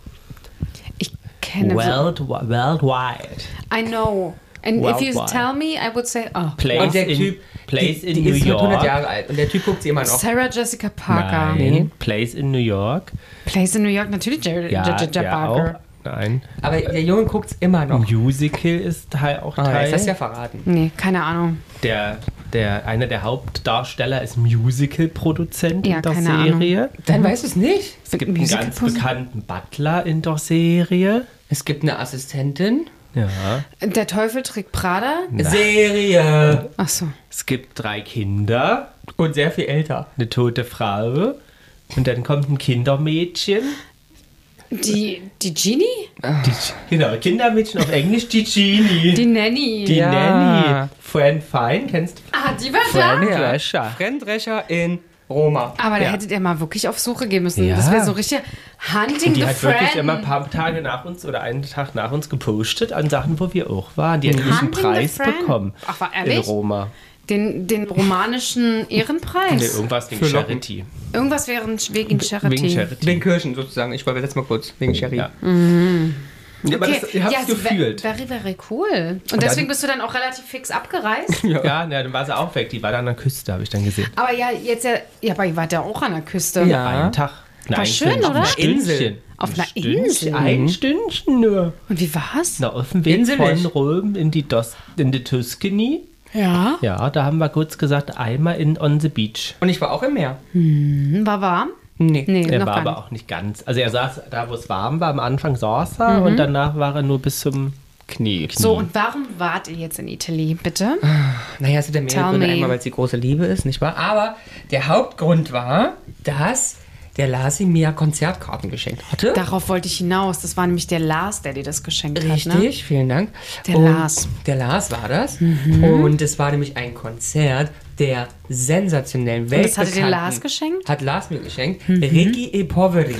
Ich kenne Worldwide. I know. And if you Worldwide. tell me, I would say, oh. Plays Und der in, Typ, plays die in ist New 100 York. Jahre alt. Und der Typ guckt sie immer noch. Sarah Jessica Parker. Nein, Plays in New York. Plays in New York, natürlich Ja, Parker. auch. Nein. Aber der Junge guckt's immer noch. Musical ist Teil, auch Ah, Teil. jetzt hast du ja verraten. Nee, keine Ahnung. Einer der Hauptdarsteller ist Musical-Produzent Ja, in der keine Ahnung. Serie. Dann weißt du es nicht. Es gibt einen ganz bekannten Butler in der Serie. Es gibt eine Assistentin. Ja. Der Teufel trägt Prada. Serie. Ach so. Es gibt 3 Kinder, Und sehr viel älter. eine tote Frau und dann kommt ein Kindermädchen. Die Genie? Genau, Kindermädchen auf Englisch, die Genie. Die Nanny. Die Ja. Nanny. Fran Fine, kennst du? Ah, die war da. Drescher. Fremdrescher in Roma. Aber da Ja. hättet ihr mal wirklich auf Suche gehen müssen. Ja. Das wäre so richtig Hunting Die the hat wirklich Friend. immer ein paar Tage nach uns oder einen Tag nach uns gepostet an Sachen, wo wir auch waren. Die hat nämlich einen Hunting the Preis Friend? bekommen. Ach, war in ehrlich? Roma. Den romanischen Nee, Ehrenpreis. irgendwas wegen Für Locken. Charity. Irgendwas wegen Charity. Wegen Charity. Wegen Kirchen sozusagen. Ich übersetze mal kurz. Wegen Sherry. Ja. Ja, aber Okay. das, ihr habt es gefühlt. Very cool. Und deswegen bist du dann auch relativ fix abgereist? Ja, dann war sie auch weg. Die war dann an der Küste, habe ich dann gesehen. Aber ja, aber ihr wart ja auch an der Küste. Ja. Einen Tag. War schön, oder? Ein Stündchen. Auf einer Stündchen. Insel. Ein Stündchen nur. Und wie war's? Na, auf dem Weg Inselig. von Rom in die Tuscany. Ja. Ja, da haben wir kurz gesagt, einmal on the beach. Und ich war auch im Meer. War warm? Nee. Nee, Er noch war gar aber nicht. auch nicht ganz. Also er saß da, wo es warm war. Am Anfang saß er und danach war er nur bis zum Knie. So, und warum wart ihr jetzt in Italy, bitte? Naja, es sind ja mehrere Tell Gründe. me. Einmal, weil es die große Liebe ist, nicht wahr? Aber der Hauptgrund war, dass der Lasi mir Konzertkarten geschenkt hatte. Darauf wollte ich hinaus. Das war nämlich der Lars, der dir das geschenkt hat. Ne? Richtig, vielen Dank. Der Und Lars. Der Lars war das. Und es war nämlich ein Konzert der sensationellen Und Weltbekannten. das hatte dir Lars geschenkt? Hat Lars mir geschenkt. Ricky e Poveri.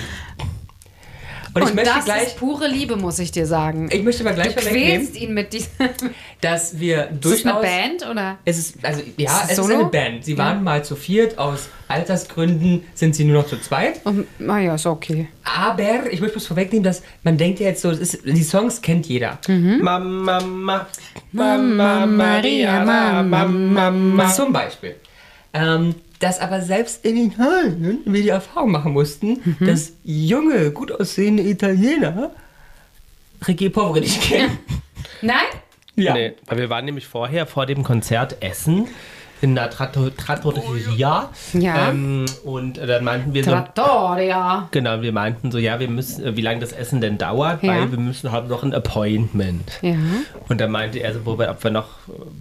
Und ich Und möchte das gleich, ist pure Liebe, muss ich dir sagen. ich möchte mal Du gleich vorwegnehmen, quälst ihn mit diesem... dass wir Ist das durchaus... eine Band, oder? Es ist, also, ja, Ist es es ist Solo? eine Band. Sie waren mal zu viert, aus Altersgründen sind sie nur noch zu zweit. Ja, ist okay. Aber ich möchte bloß vorwegnehmen, dass man denkt ja jetzt so, die Songs kennt jeder. Mama, Mama, Maria, Mama. Zum Beispiel. Dass aber selbst in Italien wir die Erfahrung machen mussten, dass junge, gut aussehende Italiener Ricky Poveri nicht kennen. Nein? Ja. Nee, weil wir waren nämlich vor dem Konzert essen in einer Trattoria. Ja. Und dann meinten wir so, Trattoria. genau, wir meinten so, ja, wir müssen, wie lange das Essen denn dauert, Ja. weil wir müssen haben noch ein Appointment. Ja. Und dann meinte er so, ob wir noch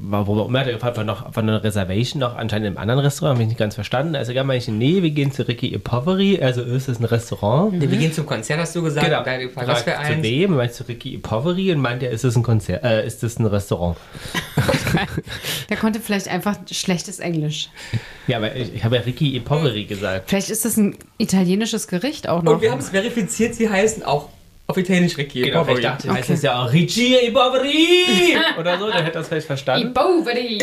eine Reservation noch anscheinend im anderen Restaurant, habe ich nicht ganz verstanden. Also ja, meinte ich, nee, wir gehen zu Ricky Ipoveri, also ist es ein Restaurant. Wir gehen zum Konzert, hast du gesagt. Genau. Und dann gefragt, was für Zu eins? wem? Meinte zu Ricky Ipoveri und meinte er, ist es ein Konzert, ist es ein Restaurant? Der konnte vielleicht einfach schlechtes Englisch. Ja, aber ich habe ja Ricky Ipoveri gesagt. Vielleicht ist das ein italienisches Gericht auch noch. Und wir haben es verifiziert, sie heißen auch auf Italienisch Ricky. Genau, ich dachte, heißt es ja auch Ricky Ipoveri oder so, dann hätte er es vielleicht verstanden. Ipoveri.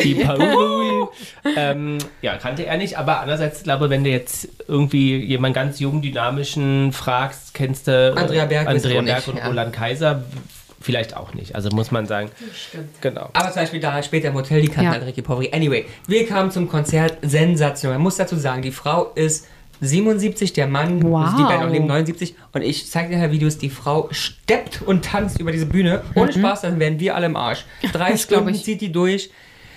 Ja, kannte er nicht, aber andererseits glaube ich, wenn du jetzt irgendwie jemanden ganz jungen, dynamischen fragst, kennst du Andrea Berg und ja. Roland Kaiser, vielleicht auch nicht. Also muss man sagen, genau. Aber zum Beispiel da später im Hotel, die kannten halt Ricky Poveri. Anyway, wir kamen zum Konzert, sensationell. Man muss dazu sagen, die Frau ist 77, der Mann, also die beiden auch leben 79. Und ich zeige dir Videos, die Frau steppt und tanzt über diese Bühne. Ohne Spaß, dann werden wir alle im Arsch. 3 Stunden zieht die durch.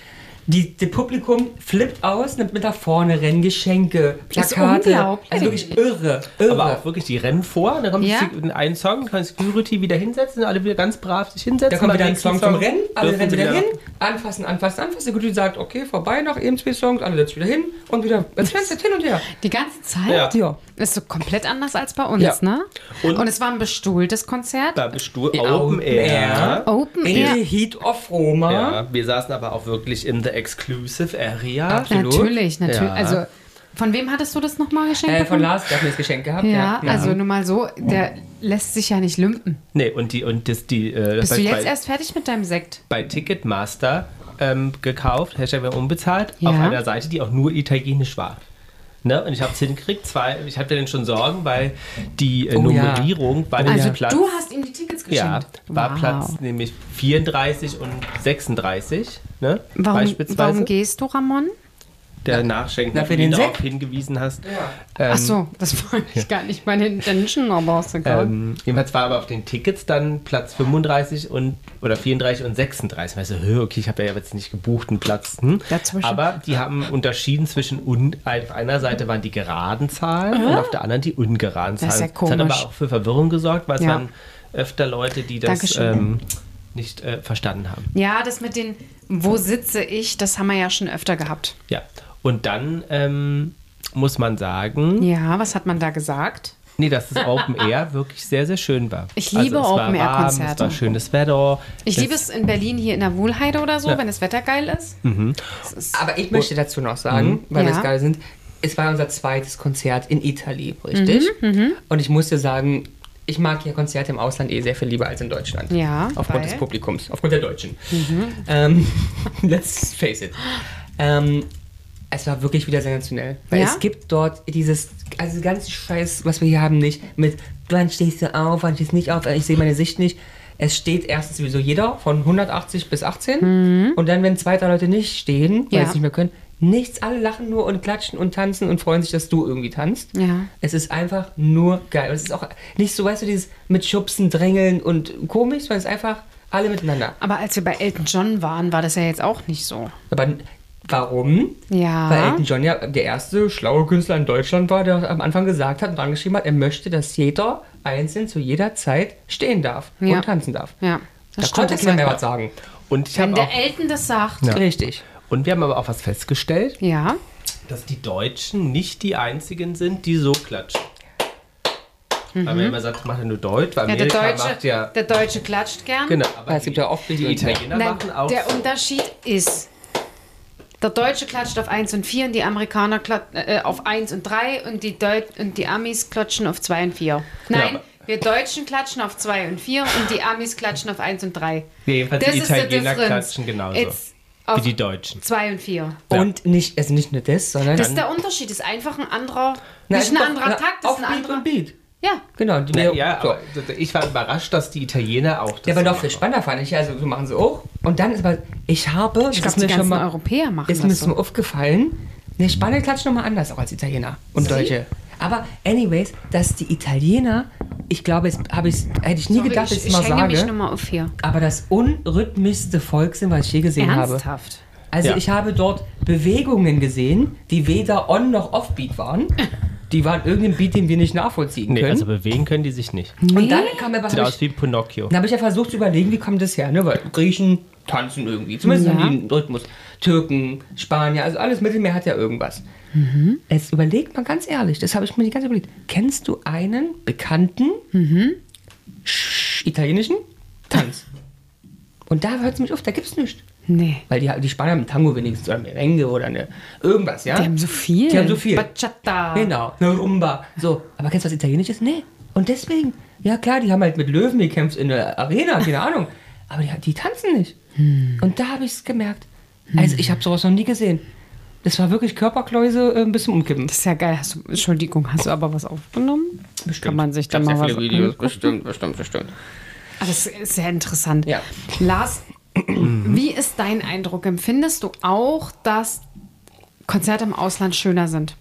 Das Publikum flippt aus, nimmt mit da vorne, rennen Geschenke, Plakate. unglaublich. Also wirklich irre. Aber auch wirklich, die rennen vor, und dann kommt in einen Song, kann Security wieder hinsetzen, alle wieder ganz brav sich hinsetzen. Da kommt wieder ein nächsten Song zum Rennen, alle dürfen rennen wieder wieder hin, anfassen. Security sagt, okay, vorbei, nach eben 2 Songs, alle setzen wieder hin und wieder, es fängt hin und her. Die ganze Zeit? Ja. Ist so komplett anders als bei uns, Ja. ne? Und- Und es war ein bestuhltes Konzert. Da bist du Open Air. Open In Air. the Heat of Roma. Ja, wir saßen aber auch wirklich in the exclusive area. Absolut. Natürlich. Ja. Also, von wem hattest du das nochmal geschenkt Von bekommen? Lars, der hat mir das Geschenk gehabt. Ja, also nur mal so, der lässt sich ja nicht lümpen. Nee, Bist du jetzt erst fertig mit deinem Sekt? bei Ticketmaster gekauft, Hashtag unbezahlt, Ja. auf einer Seite, die auch nur italienisch war. Ne? Und ich habe es hingekriegt, ich hatte dann schon Sorgen, weil die Nummerierung bei dem Also Platz... du hast ihm die Tickets ja, geschenkt? war Platz nämlich 34 und 36, ne? Beispielsweise. Warum gehst du, Ramon? Der Nachschenken, Na, für du den darauf Sekt? hingewiesen hast. Ach so, das war ich gar nicht meine Intention, aber ist egal. Jedenfalls war aber auf den Tickets dann Platz 35 oder 34 und 36. Weißt du, okay, ich habe ja jetzt nicht gebucht einen Platz. Dazwischen. Aber die haben unterschieden zwischen, auf einer Seite waren die geraden Zahlen und auf der anderen die ungeraden Zahlen. Das ist ja Das hat aber komisch. auch für Verwirrung gesorgt, weil es Ja. waren öfter Leute, die das Dankeschön. nicht verstanden haben. Ja, das mit den, wo sitze ich, das haben wir ja schon öfter gehabt. Ja, und dann muss man sagen, Ja, was hat man da gesagt? nee, dass das Open Air wirklich sehr, sehr schön war. Ich liebe es war Open Air warm, Konzerte. Es war schönes Wetter. Ich liebe es in Berlin hier in der Wuhlheide oder so, wenn das Wetter geil ist. Das ist Aber ich möchte dazu noch sagen, weil wir Ja. es geil sind, es war unser zweites Konzert in Italien, richtig? Und ich musste sagen, ich mag ja Konzerte im Ausland sehr viel lieber als in Deutschland. Ja, Aufgrund weil? des Publikums, aufgrund der Deutschen. Let's face it. Es war wirklich wieder sensationell. Weil Ja? es gibt dort dieses ganze Scheiß, was wir hier haben, nicht mit, wann stehst du auf, wann stehst du nicht auf, ich sehe meine Sicht nicht. Es steht erstens sowieso jeder von 180 bis 18. Und dann, wenn 2, 3 Leute nicht stehen, weil Ja. sie es nicht mehr können, nichts, alle lachen nur und klatschen und tanzen und freuen sich, dass du irgendwie tanzt. Ja. Es ist einfach nur geil. Und es ist auch nicht so, weißt du, dieses mit Schubsen, Drängeln und komisch, sondern es ist einfach alle miteinander. Aber als wir bei Elton John waren, war das ja jetzt auch nicht so. Aber warum? Ja. Weil Elton John ja der erste schlaue Künstler in Deutschland war, der am Anfang gesagt hat und angeschrieben hat, er möchte, dass jeder einzeln zu jeder Zeit stehen darf Ja. und tanzen darf. Ja, Da das konnte stimmt. keiner mehr was sagen. Und ich Wenn habe auch, der Elton das sagt. Ja. Richtig. und wir haben aber auch was festgestellt, Ja. dass die Deutschen nicht die einzigen sind, die so klatschen. Weil man immer sagt, macht ja nur Deutsch, weil Ja, Amerika macht ja... der Deutsche klatscht gern. Genau, aber Es gibt ja oft die Italiener Nein, machen auch... der Unterschied ist, der Deutsche klatscht auf 1 und 4 und die Amerikaner auf 1 und 3 und die Amis klatschen auf 2 und 4. Nein, aber- wir Deutschen klatschen auf 2 und 4 und die Amis klatschen auf 1 und 3. Jedenfalls Das die ist the Italiener difference. klatschen genauso. It's Wie auf die Deutschen. 2 und 4. Und nicht nur das, sondern Das ist der Unterschied, ist einfach ein anderer, Na, nicht ein doch, anderer Takt, das auf ist ein Beat anderer... und Beat. Ja, Genau. Ja, so. aber ich war überrascht, dass die Italiener auch das Ja, aber so doch viel machen. spannender fand ich. Also, so machen sie auch. Und dann ist aber, ich glaube, ich glaube, die ganzen Europäer machen ist mir das so so. aufgefallen, der Spanier klatscht nochmal anders auch als Italiener und Deutsche. Aber anyways, dass die Italiener, ich glaube, hätte ich nie gedacht, dass ich es mal hänge mich sage, nochmal auf hier. aber das unrhythmischste Volk sind, was ich je gesehen habe. Ernsthaft? Also Ja. ich habe dort Bewegungen gesehen, die weder on noch offbeat waren. Die waren irgendein Beat, den wir nicht nachvollziehen Nee, können. also bewegen können die sich nicht. Und dann kam aber, Sieht aus wie Pinocchio. dann habe ich ja versucht zu überlegen, wie kommt das her, ne? Weil Griechen tanzen irgendwie, zumindest haben die einen Rhythmus. Türken, Spanier, also alles Mittelmeer hat ja irgendwas. Jetzt überlegt mal ganz ehrlich, das habe ich mir die ganze Zeit überlegt. Kennst du einen bekannten italienischen Tanz? Und da hört es mich auf, da gibt's nichts. Nee. Weil die Spanier haben Tango wenigstens oder Merengue oder irgendwas, ja? Die haben so viel. Die haben so viel. Bachata. Genau, eine Rumba. So, aber kennst du was Italienisches? Nee. Und deswegen, ja klar, die haben halt mit Löwen gekämpft in der Arena, keine Ahnung. Aber die tanzen nicht. Und da habe ich es gemerkt. Also ich habe sowas noch nie gesehen. Das war wirklich Körperkläuse bis zum Umkippen. Das ist ja geil. Entschuldigung, hast du aber was aufgenommen? Bestimmt. Kann man sich Ich hab dann sehr mal viele was... Videos. Bestimmt. Ah, das ist sehr interessant. Ja. Lars, wie ist dein Eindruck? Empfindest du auch, dass Konzerte im Ausland schöner sind?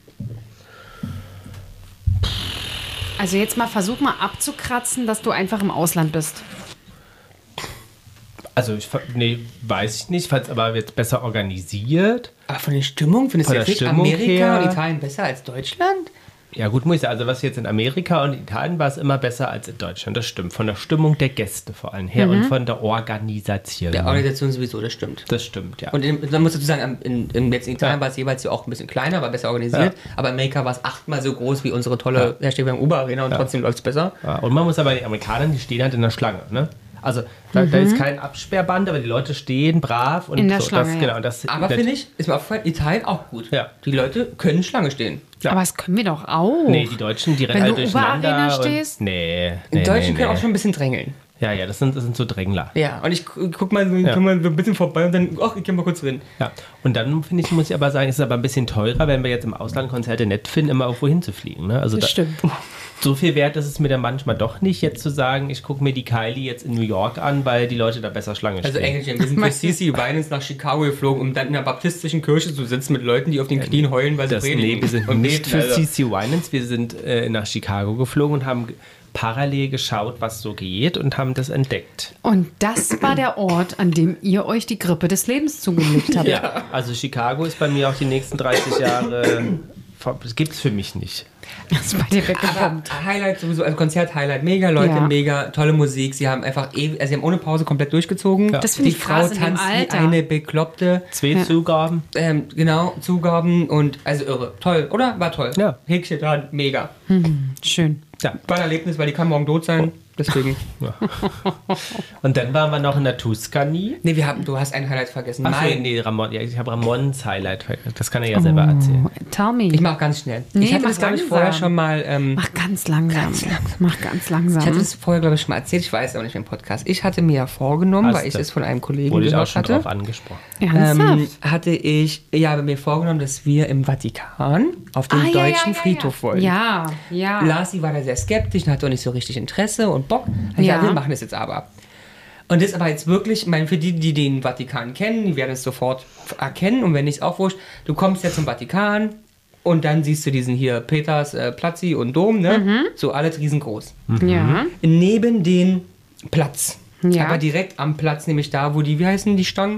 Also jetzt mal versuch mal abzukratzen, dass du einfach im Ausland bist. Also, weiß ich nicht. Ich fand es aber jetzt besser organisiert. Aber von der Stimmung findest du Von jetzt der nicht Stimmung Amerika her- und Italien besser als Deutschland? Ja, gut, muss ich sagen. Also, was jetzt in Amerika und Italien war es immer besser als in Deutschland. Das stimmt. Von der Stimmung der Gäste vor allem her und von der Organisation. Der Organisation sowieso, das stimmt. Das stimmt, ja. Und dann musst du sagen, jetzt in Italien war es jeweils ja auch ein bisschen kleiner, war besser organisiert. Aber in Amerika war es 8-mal so groß wie unsere tolle Uber-Arena und trotzdem läuft es besser. Ja, und man muss aber, die Amerikaner, die stehen halt in der Schlange, ne? Also, da ist kein Absperrband, aber die Leute stehen brav und In der so. Schlange, das, ja. genau, das, Aber finde ich, ist mir aufgefallen, Italien auch gut. Ja. Die Leute können Schlange stehen. Ja. Aber das können wir doch auch. Nee, die Deutschen, die rennen Wenn halt du durcheinander. Uber-Arena und- stehst? Nee. Die Deutschen können auch schon ein bisschen drängeln. Ja, das sind so Drängler. Ja, und ich guck mal, komm mal so ein bisschen vorbei und dann, ach, ich geh mal kurz rein. Ja. Und dann, finde ich, muss ich aber sagen, ist es aber ein bisschen teurer, wenn wir jetzt im Ausland Konzerte nett finden, immer irgendwo hinzufliegen. Ne? Also Das stimmt. So viel wert ist es mir dann manchmal doch nicht, jetzt zu sagen, ich gucke mir die Kylie jetzt in New York an, weil die Leute da besser Schlange stehen. Also Engelchen, wir sind für CC Winans nach Chicago geflogen, um dann in der baptistischen Kirche zu sitzen mit Leuten, die auf den Knien heulen, weil sie predigen. Wir sind Und nicht für also, CC Winans, wir sind nach Chicago geflogen und haben parallel geschaut, was so geht und haben das entdeckt. Und das war der Ort, an dem ihr euch die Grippe des Lebens zugelegt habt. Ja, also Chicago ist bei mir auch die nächsten 30 Jahre, das gibt es für mich nicht. Das ist bei dir aber weggekommen. Highlight sowieso, also Konzert-Highlight, mega Leute, Ja. mega tolle Musik. Sie haben einfach, sie haben ohne Pause komplett durchgezogen. Ja. Das finde Die ich Frau krass in dem tanzt wie Alter. eine Bekloppte. 2 Zugaben. Genau, Zugaben und also irre. Toll, oder? War toll. Ja. Häkchen dran, mega. Schön. Ja. War ein Erlebnis, weil die kann morgen tot sein. Deswegen. Und dann waren wir noch in der Tuscany. Nee, du hast ein Highlight vergessen. Achso, Nein. nee, Ramon, ja, ich habe Ramons Highlight vergessen. Das kann er ja selber erzählen. Tell me. Ich mach ganz schnell. Nee, ich hatte mach das, glaube ich, langsam. vorher schon mal. Mach ganz langsam. Mach ganz langsam. Ich hatte das vorher, glaube ich, schon mal erzählt. Ich weiß auch nicht im Podcast. Ich hatte mir ja vorgenommen, Hast weil ich du? es von einem Kollegen Wurde ich auch gehört schon hatte. drauf angesprochen. Ernsthaft? Hatte ich mir vorgenommen, dass wir im Vatikan auf den deutschen Friedhof wollen. Ja, ja. Lasi war da sehr skeptisch und hatte auch nicht so richtig Interesse und Bock. Ja. Wir machen das jetzt aber. Und das ist aber jetzt wirklich, ich meine, für die den Vatikan kennen, die werden es sofort erkennen und wenn nicht, ist auch wurscht. Du kommst ja zum Vatikan und dann siehst du diesen hier Peters, Platzi und Dom, ne? So alles riesengroß. Ja. Neben den Platz. Ja. Aber direkt am Platz, nämlich da, wo wie heißen die Stangen?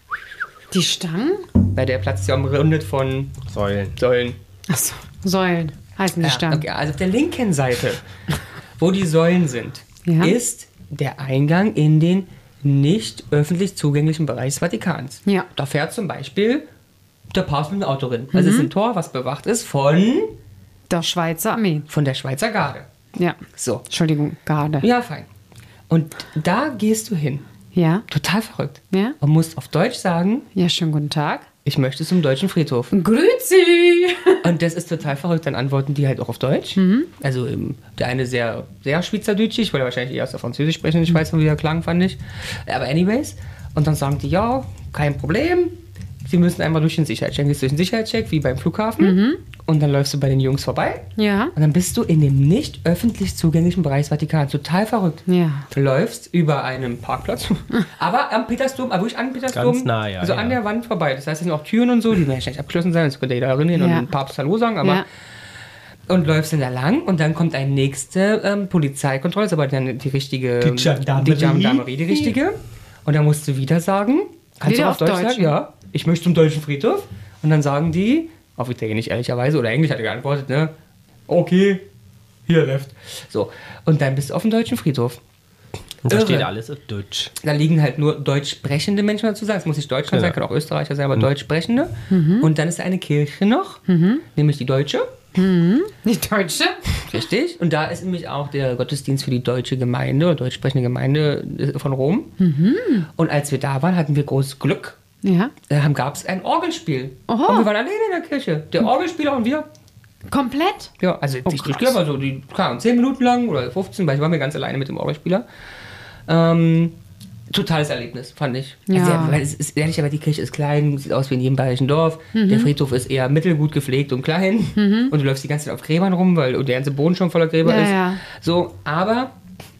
Die Stangen? Weil der Platz ist ja umrundet von Säulen. Achso, Säulen heißen die Stangen. Okay, also auf der linken Seite, wo die Säulen sind, Ja. ist der Eingang in den nicht öffentlich zugänglichen Bereich des Vatikans. Ja. Da fährt zum Beispiel der Papst mit dem Auto rein. Also es ist ein Tor, was bewacht ist von Der Schweizer Armee. der Schweizer Garde. Ja. So. Entschuldigung, gerade. Ja, fein. Und da gehst du hin. Ja. Total verrückt. Ja. Und musst auf Deutsch sagen, Ja, schönen guten Tag. ich möchte zum deutschen Friedhof. Grüezi! Und das ist total verrückt. Dann antworten die halt auch auf Deutsch. Also der eine sehr, sehr schweizerdeutsch. Ich wollte wahrscheinlich eher aus der Französisch sprechen in der Schweiz, wie der klang, fand ich. Aber anyways. Und dann sagen die, ja, kein Problem. Sie müssen einmal durch den Sicherheitscheck. Gehst durch den Sicherheitscheck, wie beim Flughafen. Und dann läufst du bei den Jungs vorbei. Ja. Und dann bist du in dem nicht öffentlich zugänglichen Bereich des Vatikans. Total verrückt. Ja. Du läufst über einen Parkplatz, aber am Petersdom, wirklich an Petersdom, Ganz nah, ja, so ja. an der Wand vorbei. Das heißt, es sind auch Türen und so, die werden wahrscheinlich abgeschlossen sein, jetzt könnte jeder rein Ja. und den Papst Hallo sagen, aber Ja. und läufst dann da lang und dann kommt eine nächste Polizeikontrolle, ist aber dann die richtige, Die Gendarmerie. die richtige. Und dann musst du wieder sagen, kannst Wieder du auf auf Deutsch Deutsch. sagen? Ja. ich möchte zum deutschen Friedhof. Und dann sagen die, auf Italienisch ehrlicherweise, oder Englisch hat er geantwortet, ne? Okay, hier left. So, und dann bist du auf dem deutschen Friedhof. Und da Irre. steht alles auf Deutsch. Da liegen halt nur deutsch sprechende Menschen dazu sagen. Es muss nicht Deutschland sein, kann auch Österreicher sein, aber deutsch sprechende. Und dann ist da eine Kirche noch, nämlich die deutsche. Die Deutsche? Richtig. Und da ist nämlich auch der Gottesdienst für die deutsche Gemeinde oder deutsch sprechende Gemeinde von Rom. Und als wir da waren, hatten wir großes Glück. Ja. Gab es ein Orgelspiel. Oho. Und wir waren alleine in der Kirche. Der Orgelspieler und wir. Komplett? Ja, also ich glaube, also die 10 Minuten lang oder 15, weil ich war mir ganz alleine mit dem Orgelspieler. Totales Erlebnis, fand ich. Ja. Also, weil es ist ehrlich, aber die Kirche ist klein, sieht aus wie in jedem bayerischen Dorf. Der Friedhof ist eher mittelgut gepflegt und klein. Und du läufst die ganze Zeit auf Gräbern rum, weil der ganze Boden schon voller Gräber ist. Ja. So, aber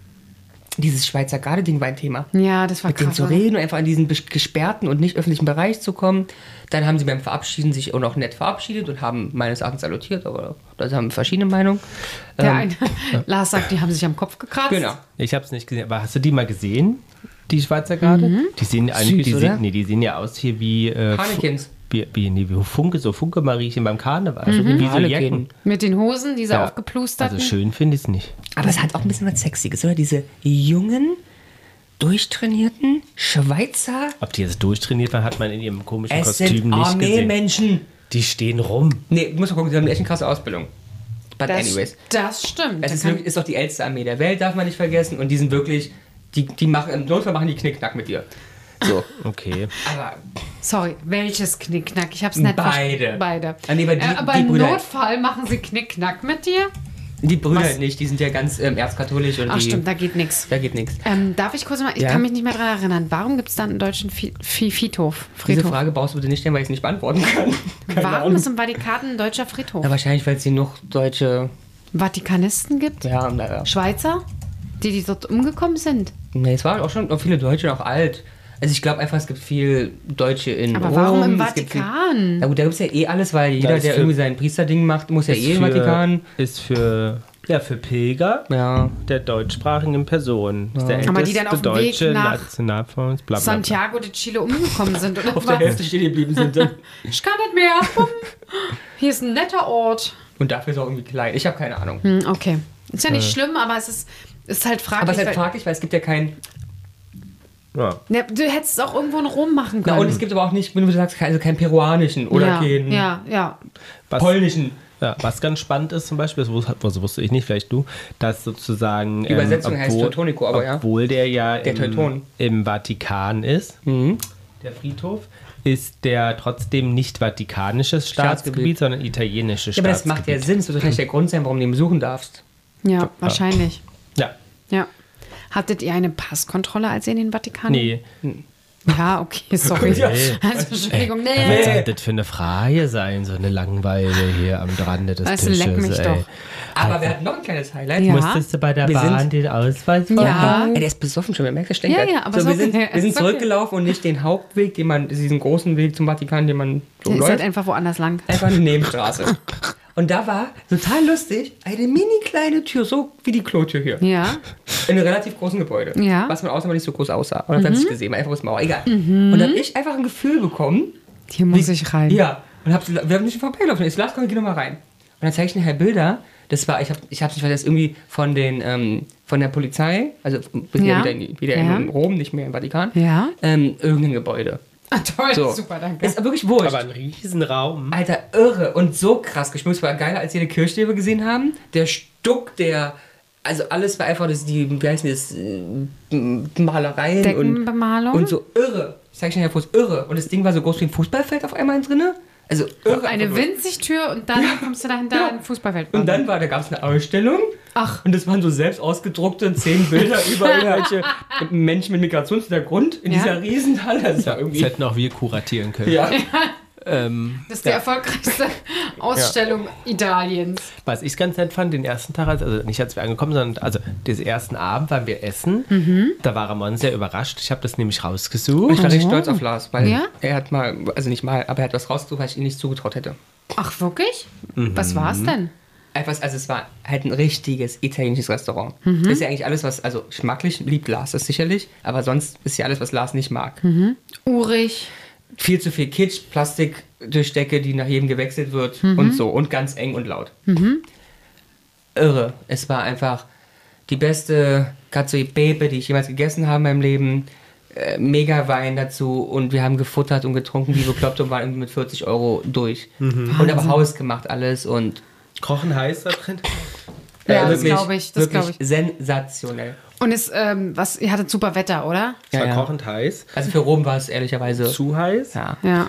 dieses Schweizer Garde-Ding war ein Thema. Ja, das war Mit denen krass. zu oder? reden und einfach in diesen gesperrten und nicht öffentlichen Bereich zu kommen. Dann haben sie beim Verabschieden sich auch noch nett verabschiedet und haben meines Erachtens salutiert, aber da haben wir verschiedene Meinungen. Der eine, Lars sagt, die haben sich am Kopf gekratzt. Genau. Ich habe es nicht gesehen, aber hast du die mal gesehen? Die Schweizer Garde? Die sehen eigentlich, Süß, oder? die sehen ja aus hier wie Hanekins. wie Funke-Mariechen beim Karneval. Also wie so Harlekin. Jacken. Mit den Hosen, diese Ja. aufgeplusterten. Also schön finde ich es nicht. Aber es hat auch ein bisschen was Sexiges, oder? Diese jungen, durchtrainierten Schweizer. Ob die jetzt durchtrainiert waren, hat man in ihrem komischen Es Kostüm sind nicht gesehen. Armeemenschen. Die stehen rum. Nee, du musst mal gucken, die haben echt eine krasse Ausbildung. But anyways. Das stimmt. Es Da ist, kann- wirklich, ist doch die älteste Armee der Welt, darf man nicht vergessen. Und die sind wirklich, die machen, im Notfall machen die Knickknack mit dir. So. Okay. Aber Sorry, welches Knickknack? Ich hab's nicht Beide. verstanden. Beide. Ah, nee, aber die- aber die im Brüder- Notfall machen sie Knickknack mit dir? die Brüder Was? halt nicht, die sind ja ganz erzkatholisch. Und Ach die, stimmt, da geht nichts. da geht nichts. Darf ich kurz mal, ich Ja? kann mich nicht mehr daran erinnern, warum gibt es da einen deutschen Friedhof? Diese Frage brauchst du bitte nicht stellen, weil ich es nicht beantworten kann. Keine Warum Ahnung. ist im Vatikan ein deutscher Friedhof? Ja, wahrscheinlich, weil es hier noch deutsche, Vatikanisten gibt? ja, naja. Schweizer? Die dort umgekommen sind? Nee, es waren auch schon viele Deutsche, auch alt. Also ich glaube einfach, es gibt viel Deutsche in Aber Rom. warum im es gibt viel- Vatikan? Na gut, da gibt es ja eh alles, weil jeder, ist der für- irgendwie sein Priesterding macht, muss ja eh im Vatikan. Ist für Pilger Ja. der deutschsprachigen Person. Ist der Aber die dann auf dem Weg deutsche nach Nationalfonds, bla bla bla. Santiago de Chile umgekommen sind, oder Auf der was? Hälfte stehen geblieben sind. Ich kann nicht mehr. Bumm. Hier ist ein netter Ort. Und dafür ist auch irgendwie klein. Ich habe keine Ahnung. Okay. Ist ja nicht schlimm, aber es ist halt fraglich. Aber es ist halt weil- fraglich, weil es gibt ja kein... Ja. Ja, du hättest es auch irgendwo in Rom machen Na, können. und es gibt aber auch nicht, wenn du sagst, also keinen peruanischen oder ja, keinen ja. Was, polnischen. ja, was ganz spannend ist zum Beispiel, das wusste ich nicht, vielleicht du, dass sozusagen Die Übersetzung heißt Teutonico, aber ja. obwohl der ja Der Teuton. im Vatikan ist, der Friedhof, ist der trotzdem nicht vatikanisches Staatsgebiet, sondern italienisches Ja, aber das Staatsgebiet. macht ja Sinn. Das wird wahrscheinlich der Grund sein, warum du ihn besuchen darfst. Ja, wahrscheinlich. Ja, Ja. Hattet ihr eine Passkontrolle, als ihr in den Vatikan? nee. Ja, okay, sorry. Ja. Also, Entschuldigung, Was nee. soll das für eine Frage sein, so eine Langeweile hier am Rande des Also, Tisches, leck mich ey. doch. Aber wir hatten noch ein kleines Highlight. Ja. Musstest du bei der Wir Bahn sind- den Ausweis Ja. vorhalten? Ey, der ist besoffen schon, man merkt, der stänkert. Ja, aber so, wir so- sind, ja, wir sind ist okay. zurückgelaufen und nicht den Hauptweg, diesen großen Weg zum Vatikan, den man so Ihr läuft. seid einfach woanders lang. Einfach eine Nebenstraße. Und da war, total lustig, eine mini kleine Tür, so wie die Klotür hier. Ja. In einem relativ großen Gebäude. Ja. Was man außen aber nicht so groß aussah. Oder hat sich gesehen, einfach aus Mauer. Egal. Und da habe ich einfach ein Gefühl bekommen. Hier muss ich rein. Ja. Und wir haben nicht vorbeigelaufen. Ich Lars, komm, geh noch mal rein. Und dann zeige ich nachher Bilder. Das war, ich hab's nicht, weil das irgendwie von der Polizei, also Ja. wieder Ja. in Rom, nicht mehr im Vatikan, Ja. irgendein Gebäude. Ah, toll, So. super, danke. Ist wirklich wurscht. Aber ein Riesenraum. Alter, irre und so krass geschmückt. War geiler, als wir die Kirche, die wir gesehen haben. Der Stuck, also alles war einfach, wie heißt das, Malereien Deckenbemalung? und so irre. Ich zeig dir Fotos, irre. Und das Ding war so groß wie ein Fußballfeld auf einmal drinne. Also irre. Eine einfach nur. winzig Tür und dann kommst du dahinter Ja. ein Fußballfeld. Und dann da gab es eine Ausstellung. Ach. Und das waren so selbst ausgedruckte 10 Bilder über irgendwelche Menschen mit Migrationshintergrund in Ja. dieser Riesenhalle. Das war Das irgendwie. hätten auch wir kuratieren können. Ja. Das ist die erfolgreichste Ausstellung Italiens. Was ich ganz nett fand, den ersten Tag, also nicht als wir angekommen sind, sondern also diesen ersten Abend waren wir essen. Da war Ramon sehr überrascht. Ich habe das nämlich rausgesucht. Ich war richtig stolz auf Lars, weil Ja? er hat mal, also nicht mal, aber er hat was rausgesucht, was ich ihm nicht zugetraut hätte. Ach, wirklich? Was war's denn? Etwas, also es war halt ein richtiges italienisches Restaurant. Das ist ja eigentlich alles, was, also geschmacklich liebt Lars das sicherlich, aber sonst ist ja alles, was Lars nicht mag. Urig. viel zu viel Kitsch, Plastik durch Decke, die nach jedem gewechselt wird und so. Und ganz eng und laut. Irre. Es war einfach die beste Cacio-e-Pepe, die ich jemals gegessen habe in meinem Leben. Mega Wein dazu und wir haben gefuttert und getrunken wie bekloppt und waren irgendwie mit 40 € durch. Und aber hausgemacht alles und Kochen heiß da drin. Ja, das wirklich, glaube ich. wirklich sensationell. Und ihr hattet super Wetter, oder? Es war Ja. kochend heiß. Also für Rom war es ehrlicherweise Zu heiß. ja. Ja.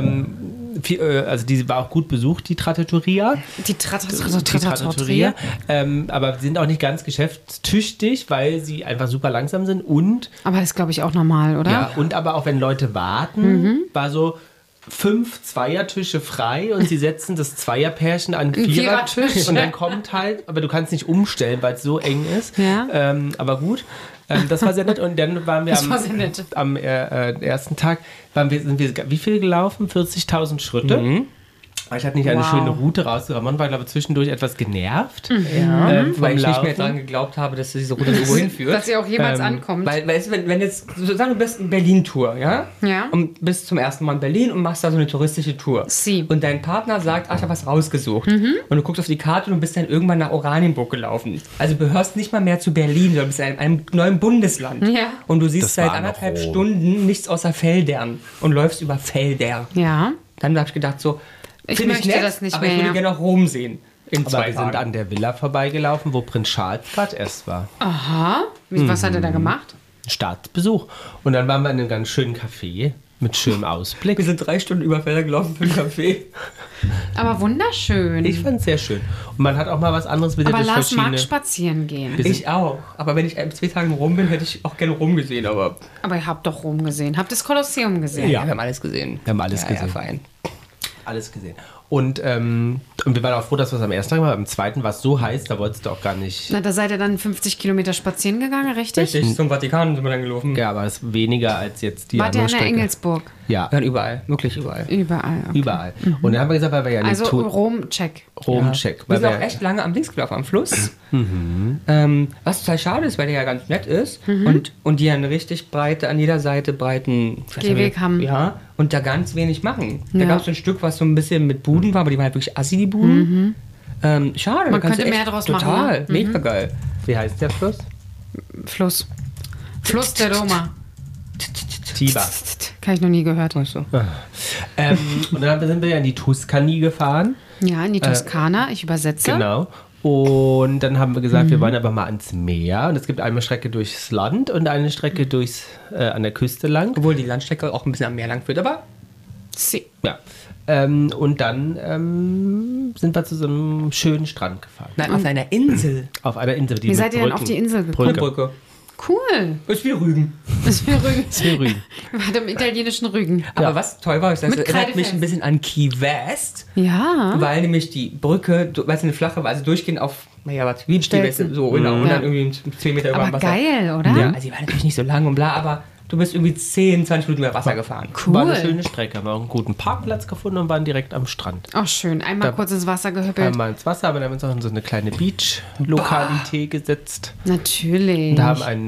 Also die war auch gut besucht, die Trattoria. Die Trattoria. Aber sind auch nicht ganz geschäftstüchtig, weil sie einfach super langsam sind. Und, Aber das glaube ich auch normal, oder? ja, und aber auch wenn Leute warten, war so 5 Zweiertische frei und sie setzen das Zweierpärchen an einen Vierertisch. und dann kommt halt, aber du kannst nicht umstellen, weil es so eng ist. Ja. Aber gut, das war sehr nett und dann waren wir Das war sehr nett. am ersten Tag, sind wir wie viel gelaufen? 40.000 Schritte. Aber ich hatte nicht eine Wow. schöne Route rausgekommen. Man war, glaube ich, zwischendurch etwas genervt. Ja, vom weil ich nicht mehr Laufen. dran geglaubt habe, dass diese Route irgendwo hinführt. Dass ihr auch jemals ankommt. Weil weißt du, wenn jetzt, so sagen wir, bist in Berlin-Tour, ja? Ja. Und bist zum ersten Mal in Berlin und machst da so eine touristische Tour. Sie. Und dein Partner sagt, ach, ich habe was rausgesucht. Und du guckst auf die Karte und bist dann irgendwann nach Oranienburg gelaufen. Also du gehörst nicht mal mehr zu Berlin, sondern bist in einem neuen Bundesland. Ja. Und du siehst Das seit war noch 1,5 Rom. Stunden nichts außer Feldern und läufst über Felder. Ja. Dann habe ich gedacht so, Ich find möchte das nicht aber mehr, ich würde ja. gerne auch Rom sehen. In Aber 2 wir sind Tagen. an der Villa vorbeigelaufen, wo Prinz Charles gerade erst war. Aha. Was hat er da gemacht? Staatsbesuch. Und dann waren wir in einem ganz schönen Café mit schönem Ausblick. Wir sind 3 Stunden über Felder gelaufen für einen Kaffee. Aber wunderschön. Ich fand es sehr schön. Und man hat auch mal was anderes wieder Aber durch Lars mag verschiedene... spazieren gehen. Ich auch. Aber wenn ich 2 Tage rum bin, hätte ich auch gerne Rom gesehen. Aber Aber ihr habt doch Rom gesehen. Habt das Kolosseum gesehen? ja, wir haben alles gesehen. Wir haben alles ja, gesehen. Ja, fein. Alles gesehen. Und wir waren auch froh, dass wir es am ersten Tag waren. Am zweiten war es so heiß, da wolltest du auch gar nicht... Na, da seid ihr dann 50 Kilometer spazieren gegangen, richtig? Richtig, zum Vatikan sind wir dann gelaufen. Ja, aber es ist weniger als jetzt die Wart ihr andere an der Strecke. Engelsburg? Ja, Wir waren überall, wirklich überall. Überall. Okay. überall. Und dann haben wir gesagt, weil wir ja Also nicht Rom, check. Rom-Check. Wir Weil sind auch echt lange am Dings gelaufen, am Fluss. Was total schade ist, weil der ja ganz nett ist und die einen richtig an jeder Seite breiten ich weiß nicht, Gehweg haben. Ja, und da ganz wenig machen. Da Ja. gab es so ein Stück, was so ein bisschen mit Buden war, aber die waren halt wirklich assi, die Buden. Schade. Man da kannst könnte du echt mehr draus machen, Total, ne? mega geil. Wie heißt der Fluss? Fluss. Fluss der Roma. Tiber. Kann ich noch nie gehört. Weißt du? Und dann sind wir ja in die Tuscany gefahren. Ja, in die Toskana. Ich übersetze. Genau. Und dann haben wir gesagt, wir wollen aber mal ans Meer. Und es gibt eine Strecke durchs Land und eine Strecke an der Küste lang. Obwohl die Landstrecke auch ein bisschen am Meer lang führt, aber Sie. Ja. Und dann sind wir zu so einem schönen Strand gefahren. nein, auf einer Insel. Auf einer Insel. Die Wie mit seid ihr denn Brücken- auf die Insel gekommen? Eine Brücke. Cool. Ist wie Rügen. Das wäre Rügen. Rügen. Warte, im italienischen Rügen. Aber was toll war, ist, das Mit erinnert mich Kreidefels. ein bisschen an Key West, Ja. weil nämlich die Brücke, weil es eine flache war, also durchgehend auf, naja, was, wie ein Key West, Stelzen. so, genau, und Ja. dann irgendwie 10 Meter über dem Aber Wasser. geil, oder? Ja, also die war natürlich nicht so lang und bla, aber du bist irgendwie 10, 20 Minuten über Wasser gefahren. War eine Cool. schöne Strecke. Haben wir auch einen guten Parkplatz gefunden und waren direkt am Strand. Ach, schön. Einmal kurz ins Wasser gehüppelt. Einmal ins Wasser, aber dann haben wir uns auch in so eine kleine Beach-Lokalität gesetzt. Natürlich. Und haben ein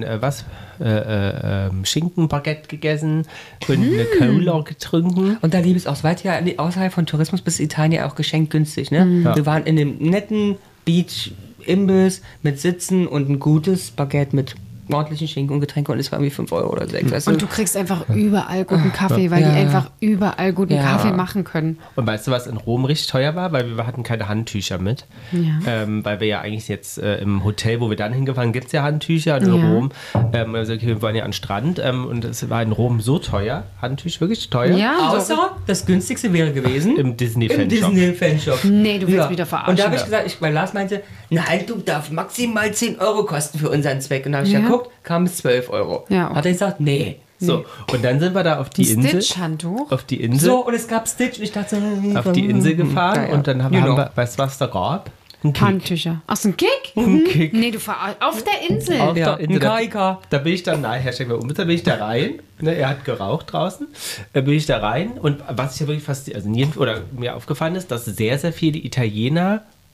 Schinkenbaguette gegessen und eine Cola getrunken. Und da liebe ich es auch weiter, außerhalb von Tourismus bis Italien auch geschenkt günstig, ne? Wir waren in dem netten Beach-Imbiss mit Sitzen und ein gutes Baguette mit ordentlichen Schinken und Getränke und es war irgendwie 5 € oder 6, weißt Und du kriegst einfach überall guten Kaffee, weil die einfach überall guten Ja. Kaffee machen können. Und weißt du, was in Rom richtig teuer war? Weil wir hatten keine Handtücher mit. Ja. Weil wir ja eigentlich jetzt im Hotel, wo wir dann hingefahren, gibt es ja Handtücher. Und in Ja. Rom, also okay, wir waren ja an den Strand und es war in Rom so teuer. Handtücher wirklich teuer. Ja, so. Außer das günstigste wäre gewesen Im Disney-Fanshop. im Disney-Fanshop. Nee, du willst wieder verarschen. Und da habe ich gesagt, weil Lars meinte, nein, du darfst maximal 10 € kosten für unseren Zweck. Und da habe ich Ja. geguckt, kam es 12 €. Ja, okay. Hat er gesagt, nee. So, und dann sind wir da auf die Ein Insel. Stitch-Handtuch. Auf die Insel. So, und es gab Stitch und ich dachte, Auf die Insel gefahren Ja, ja. und dann haben You know. wir, weißt du, was da gab? Ein Kick. Handtücher. Ach, so ein Kick? Ein Kick. Nee, du verarschst. Auf der Insel. Auf Ja, der Insel. ein KIK. Da bin ich dann, nein, Hashtag wer da bin ich da rein. Ne, er hat geraucht draußen. Da bin ich da rein. Und was ich ja wirklich faszinierend oder mir aufgefallen ist, dass sehr, sehr viele Italiener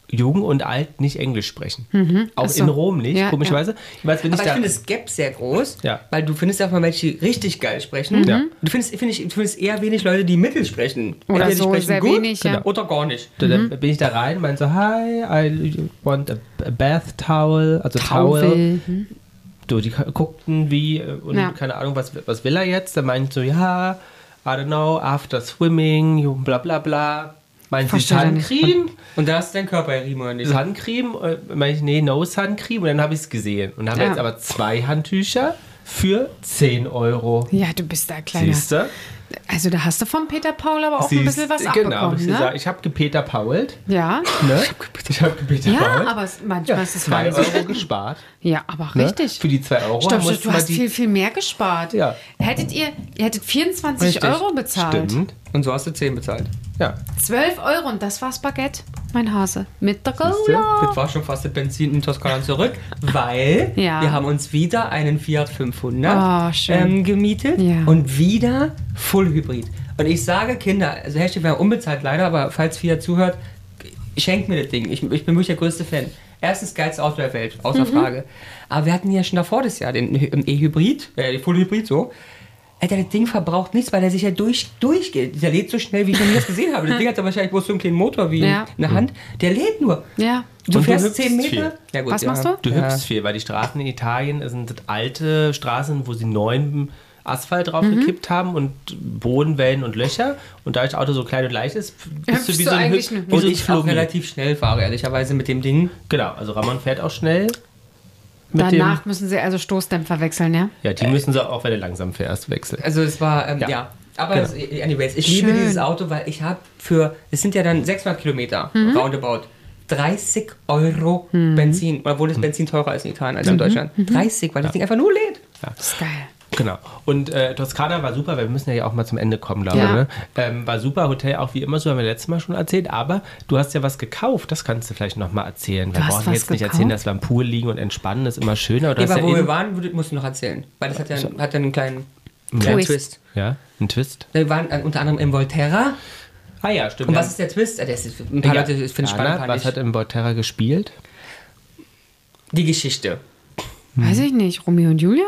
Jung und Alt nicht Englisch sprechen. Auch Ach so. in Rom nicht, Ja, komischerweise. Ich weiß, wenn Aber ich da, finde das Gap sehr groß, Ja. weil du findest ja auch mal welche, die richtig geil sprechen. Ja. Du findest eher wenig Leute, die mittel sprechen. Oder Entweder die so sprechen sehr gut wenig, ja. oder gar nicht. da bin ich da rein, meinte so, hi, I want a bath towel, also Towel. So, die guckten wie und Ja. keine Ahnung, was will er jetzt? Der meinte so, ja, I don't know, after swimming, bla bla bla. Meint sie Versteht er nicht. Suncream? Und da ist dein Körper ja oder nicht? Suncream? Meinte ich, nee, no Suncream. Und dann habe ich es gesehen. Und habe Ja. jetzt aber 2 Handtücher für 10 Euro. Ja, du bist da kleiner. Siehst du? Also da hast du von Peter Paul aber auch ein bisschen was Genau, abbekommen, ich, ne? ich habe gepeter Pault. Ja. Ne? Ich habe gepeter Ja, Pault. aber manchmal ist es gar 2 nicht so. Euro gespart. Ja, aber Ne? richtig. Für die 2 Euro. Stopp, musste du man hast die- viel, viel mehr gespart. Ja. Ihr hättet 24 Richtig. Euro bezahlt. Stimmt. Und so hast du 10 bezahlt. Ja. 12 Euro und das war Spaghetti, mein Hase. Mit der Siehste? Cola. Das war schon fast das Benzin in Toskana zurück, weil Ja. wir haben uns wieder einen Fiat 500 Oh, schön. gemietet Ja. und wieder Full Hybrid. Und ich sage Kinder, also Hashtag wäre unbezahlt leider, aber falls Fiat zuhört, schenkt mir das Ding. Ich bin wirklich der größte Fan. Erstens geilste Auto der Welt, außer Frage. Aber wir hatten ja schon davor das Jahr den E-Hybrid, Full Hybrid so. Alter, das Ding verbraucht nichts, weil der sich ja durchgeht. Der lädt so schnell, wie ich noch nie das gesehen habe. Das Ding hat ja wahrscheinlich bloß so einen kleinen Motor wie Ja. in der Hand. Der lädt nur. Ja. Du Und du fährst hüpfst 10 Meter. viel. Ja, gut, Was machst du? Du Ja. hüpfst viel, weil die Straßen in Italien sind alte Straßen, wo sie neuen Asphalt drauf gekippt haben und Bodenwellen und Löcher. Und da das Auto so klein und leicht ist, bist du Hüpfst wie du so ein eigentlich Hüpf- nur- wie Und so ein ich auch Flummi. relativ schnell fahre, ehrlicherweise mit dem Ding. Genau, also Ramon fährt auch schnell. Mit Danach müssen sie also Stoßdämpfer wechseln, ja? Ja, die müssen sie auch, wenn du langsam fährst, wechseln. Also es war, ja. Ja. Aber Genau. anyways, ich liebe Schön. dieses Auto, weil ich habe es sind ja dann 600 Kilometer, roundabout, 30 Euro Benzin, obwohl das Benzin teurer ist in Italien als in Deutschland. 30, weil das Ding einfach nur lädt. Das ist geil. Genau. Und Toskana war super, weil wir müssen ja auch mal zum Ende kommen, glaube ich. Ja. Ne? War super, Hotel auch wie immer, so haben wir letztes Mal schon erzählt. Aber du hast ja was gekauft, das kannst du vielleicht nochmal erzählen. Wir hast brauchen was jetzt nicht gekauft? erzählen, dass wir am Pool liegen und entspannen, das ist immer schöner. Du hast Aber ja wo wir in- waren, musst du noch erzählen. Weil das hat ja einen kleinen Twist. Twist. Ja, ein Twist. Wir waren unter anderem im Volterra. Ah ja, stimmt. Und was ist der Twist? Der ist, ein paar Leute finden spannend, ein Anna, paar was nicht. hat im Volterra gespielt? Die Geschichte. Weiß ich nicht. Romeo und Julia?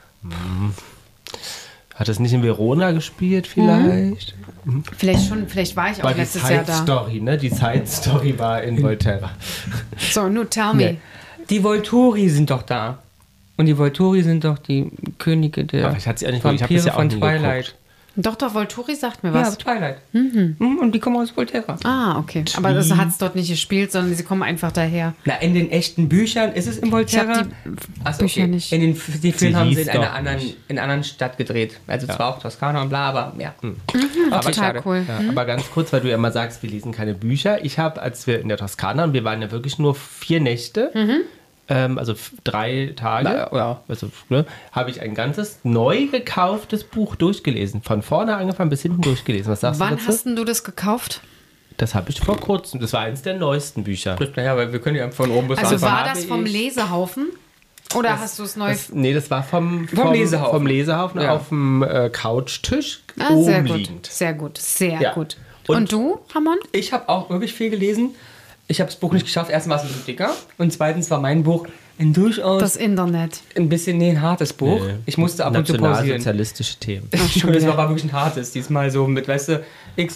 Hat es nicht in Verona gespielt vielleicht? Vielleicht schon, vielleicht war ich auch War die letztes Jahr da. Side-Story, ne? Die Side-Story war in Volterra. So, nur tell me. Nee. Die Volturi sind doch da. Und die Volturi sind doch die Könige der Aber ich hatte sie auch nicht Vampire ich habe es ja auch von nie Twilight. geguckt. Doch, Volturi sagt mir Ja, was. Twilight. Und die kommen aus Volterra. Ah, okay. Aber das hat es dort nicht gespielt, sondern sie kommen einfach daher. Na, in den echten Büchern ist es im Volterra. Ich hab die Ach so, Bücher nicht. In den die Film haben sie hieß in einer doch anderen, nicht. in einer anderen Stadt gedreht. Also zwar auch Toskana und bla, aber ja. Aber Total schade. cool. Ja, aber ganz kurz, weil du ja immer sagst, wir lesen keine Bücher. Ich habe, als wir in der Toskana, und wir waren ja wirklich nur 4 Nächte, also 3 Tage, Na, ja. also, ne, habe ich ein ganzes neu gekauftes Buch durchgelesen. Von vorne angefangen bis hinten durchgelesen. Was sagst Wann du dazu? hast denn du das gekauft? Das habe ich vor kurzem. Das war eins der neuesten Bücher. Naja, weil wir können ja von oben bis Also unten. war das vom Lesehaufen? Oder hast du es neu... Nee, das war vom Lesehaufen. Vom Lesehaufen Ja. auf dem Couchtisch Ah, oben sehr gut. liegend. Sehr gut. Sehr Ja. gut. Und- Und du, Ramon? Ich habe auch wirklich viel gelesen. Ich habe das Buch nicht geschafft. Erstens war es ein bisschen dicker. Und zweitens war mein Buch ein durchaus Das Internet. ein bisschen ein hartes Buch. Nee. Ich musste ab und zu pausieren. Nationalsozialistische Themen. schon Das wieder. war wirklich ein hartes. Diesmal so mit, weißt du,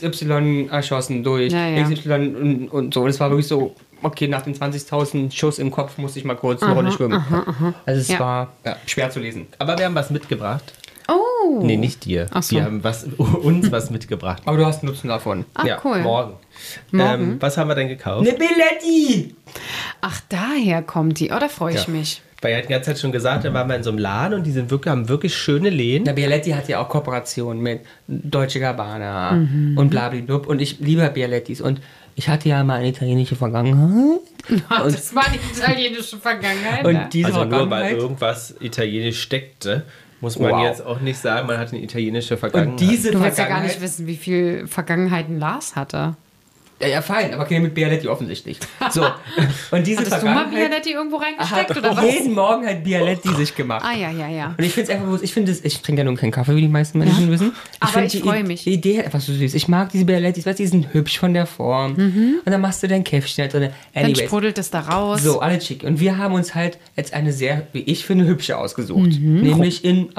XY erschossen durch, Ja, ja. XY und so. Das war wirklich so, okay, nach den 20.000 Schuss im Kopf musste ich mal kurz eine Runde schwimmen. Also es Ja. war schwer zu lesen. Aber wir haben was mitgebracht. Oh. Nee, nicht dir. Ach so. Wir haben uns was mitgebracht. Aber du hast Nutzen davon. Ach, cool. Morgen. Was haben wir denn gekauft? Eine Billetti! Ach, daher kommt die. Oh, da freue ich Ja. mich. Weil er hat die ganze Zeit schon gesagt, da waren wir in so einem Laden und die sind wirklich, haben wirklich schöne Läden. Na, Bialetti hat ja auch Kooperationen mit Deutsche Gabbana und blablabla. Und ich liebe Bialettis. Und ich hatte ja mal eine italienische Vergangenheit. Das war die italienische Vergangenheit. Und ne? diese Also nur weil Vergangenheit. irgendwas italienisch steckte, muss man Wow. jetzt auch nicht sagen, man hat eine italienische Und Vergangenheit. diese Du willst ja gar Vergangenheit. nicht wissen, wie viel Vergangenheiten Lars hatte. Ja, fein, aber keine mit Bialetti offensichtlich. So. Und diese Hattest du mal Bialetti irgendwo reingesteckt oder was? Jeden Morgen hat Bialetti sich gemacht. Ah, ja. Und ich finde es einfach bewusst, ich trinke ja nun keinen Kaffee, wie die meisten Menschen wissen. Aber ich freue mich. Die Idee einfach so süß. Ich mag diese Bialettis, weißt du, die sind hübsch von der Form. Und dann machst du dein Käffchen da drin. Dann sprudelt es da raus. So, alle schick. Und wir haben uns halt jetzt eine sehr, wie ich finde, hübsche ausgesucht. Nämlich in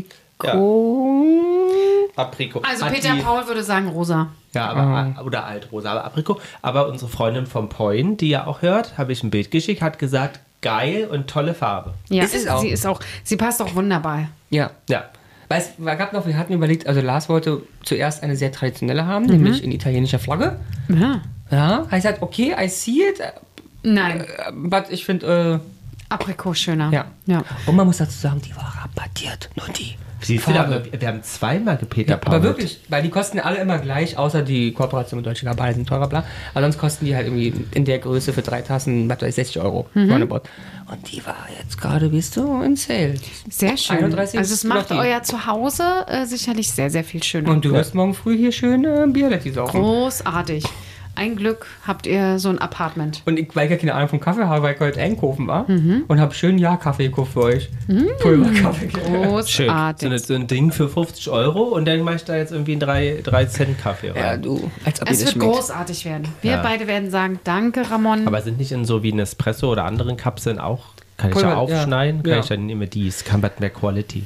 Aprikot. Also Peter Paul würde sagen rosa. Ja, aber, oder altrosa, aber Aprikot. Aber unsere Freundin vom Point, die ja auch hört, habe ich ein Bild geschickt, hat gesagt, geil und tolle Farbe. Ja, Ist es auch. Sie passt auch wunderbar. Ja. Weißt du, wir hatten überlegt, also Lars wollte zuerst eine sehr traditionelle haben, nämlich in italienischer Flagge. Ja. Ja, ich sagte, okay, I see it. Nein. But ich finde, Aprikot schöner. Ja. Und man muss dazu sagen, die war rabattiert, nur die. Wir haben zweimal gepeter Paul. Aber wirklich, weil die kosten alle immer gleich, außer die Kooperation mit Deutsche Gabal sind teurer, bla. Aber sonst kosten die halt irgendwie in der Größe für 3 Tassen, was weiß ich, 60 Euro. Roundabout. Und die war jetzt gerade, weißt du, in Sale. Sehr schön. 31 also es macht euer Zuhause sicherlich sehr, sehr viel schöner. Und du wirst morgen früh hier schön Bialetti saufen. Großartig. Ein Glück habt ihr so ein Apartment. Und weil ich ja keine Ahnung vom Kaffee habe, weil ich heute einkaufen war und habe schön Kaffee gekauft für euch. Pulverkaffee. Großartig. So ein Ding für 50 Euro und dann mache ich da jetzt irgendwie einen 3 Cent Kaffee rein. Ja, du, als ob Es ihr das wird schmeckt. großartig werden. Wir beide werden sagen, danke Ramon. Aber sind nicht in so wie Nespresso oder anderen Kapseln auch, kann ich Pulver, ja aufschneiden, ja. kann ich dann immer dies, kann was mehr Quality.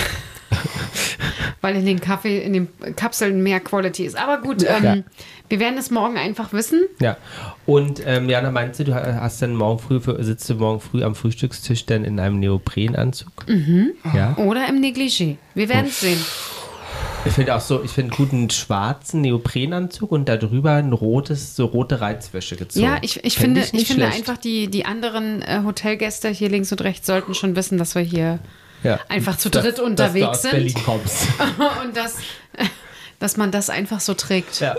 Weil in den Kapseln mehr Quality ist. Aber gut, wir werden es morgen einfach wissen. Ja, und Jana, meinst du, sitzt du morgen früh am Frühstückstisch denn in einem Neoprenanzug? Ja. Oder im Negligé. Wir werden es sehen. Ich finde einen guten schwarzen Neoprenanzug und darüber eine rote Reizwäsche gezogen. Ja, ich finde schlecht. einfach, die anderen Hotelgäste hier links und rechts sollten schon wissen, dass wir hier einfach zu dritt unterwegs dass du aus sind. Berlin kommst. Und dass man das einfach so trägt. Ja.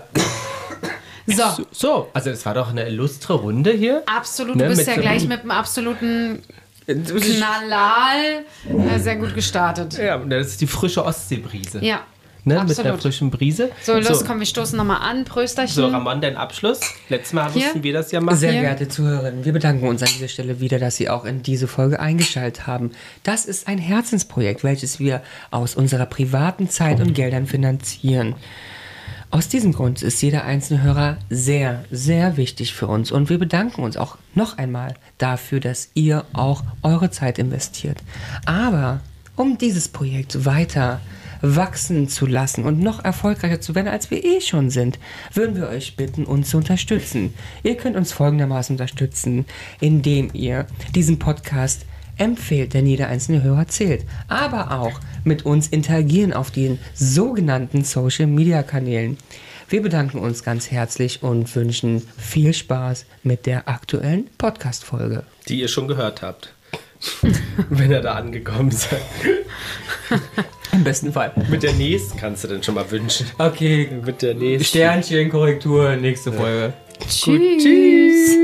So, Also es war doch eine illustre Runde hier. absolut. Ne, Du bist mit ja so gleich einem- mit einem absoluten Knallal sehr gut gestartet. Ja, und das ist die frische Ostseebrise. Ja, Ne, mit absolut. einer frischen Brise. So, los, komm, wir stoßen nochmal an. Prösterchen. So, Ramon, dein Abschluss. Letztes Mal Hier. mussten wir das ja machen. Sehr Hier. geehrte Zuhörerinnen, wir bedanken uns an dieser Stelle wieder, dass Sie auch in diese Folge eingeschaltet haben. Das ist ein Herzensprojekt, welches wir aus unserer privaten Zeit und Geldern finanzieren. Aus diesem Grund ist jeder einzelne Hörer sehr, sehr wichtig für uns und wir bedanken uns auch noch einmal dafür, dass ihr auch eure Zeit investiert. Aber um dieses Projekt weiter wachsen zu lassen und noch erfolgreicher zu werden, als wir schon sind, würden wir euch bitten, uns zu unterstützen. Ihr könnt uns folgendermaßen unterstützen, indem ihr diesen Podcast empfehlt, denn jeder einzelne Hörer zählt. Aber auch mit uns interagieren auf den sogenannten Social-Media-Kanälen. Wir bedanken uns ganz herzlich und wünschen viel Spaß mit der aktuellen Podcast-Folge. Die ihr schon gehört habt. Wenn ihr da angekommen seid. Im besten Fall. Mit der nächsten kannst du dann schon mal wünschen. Okay, Mit der nächsten. Sternchen, Korrektur, nächste Folge. Tschüss.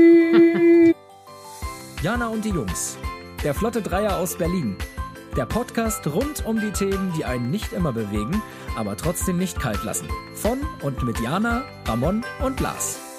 Jana und die Jungs. Der Flotte Dreier aus Berlin. Der Podcast rund um die Themen, die einen nicht immer bewegen, aber trotzdem nicht kalt lassen. Von und mit Jana, Ramon und Lars.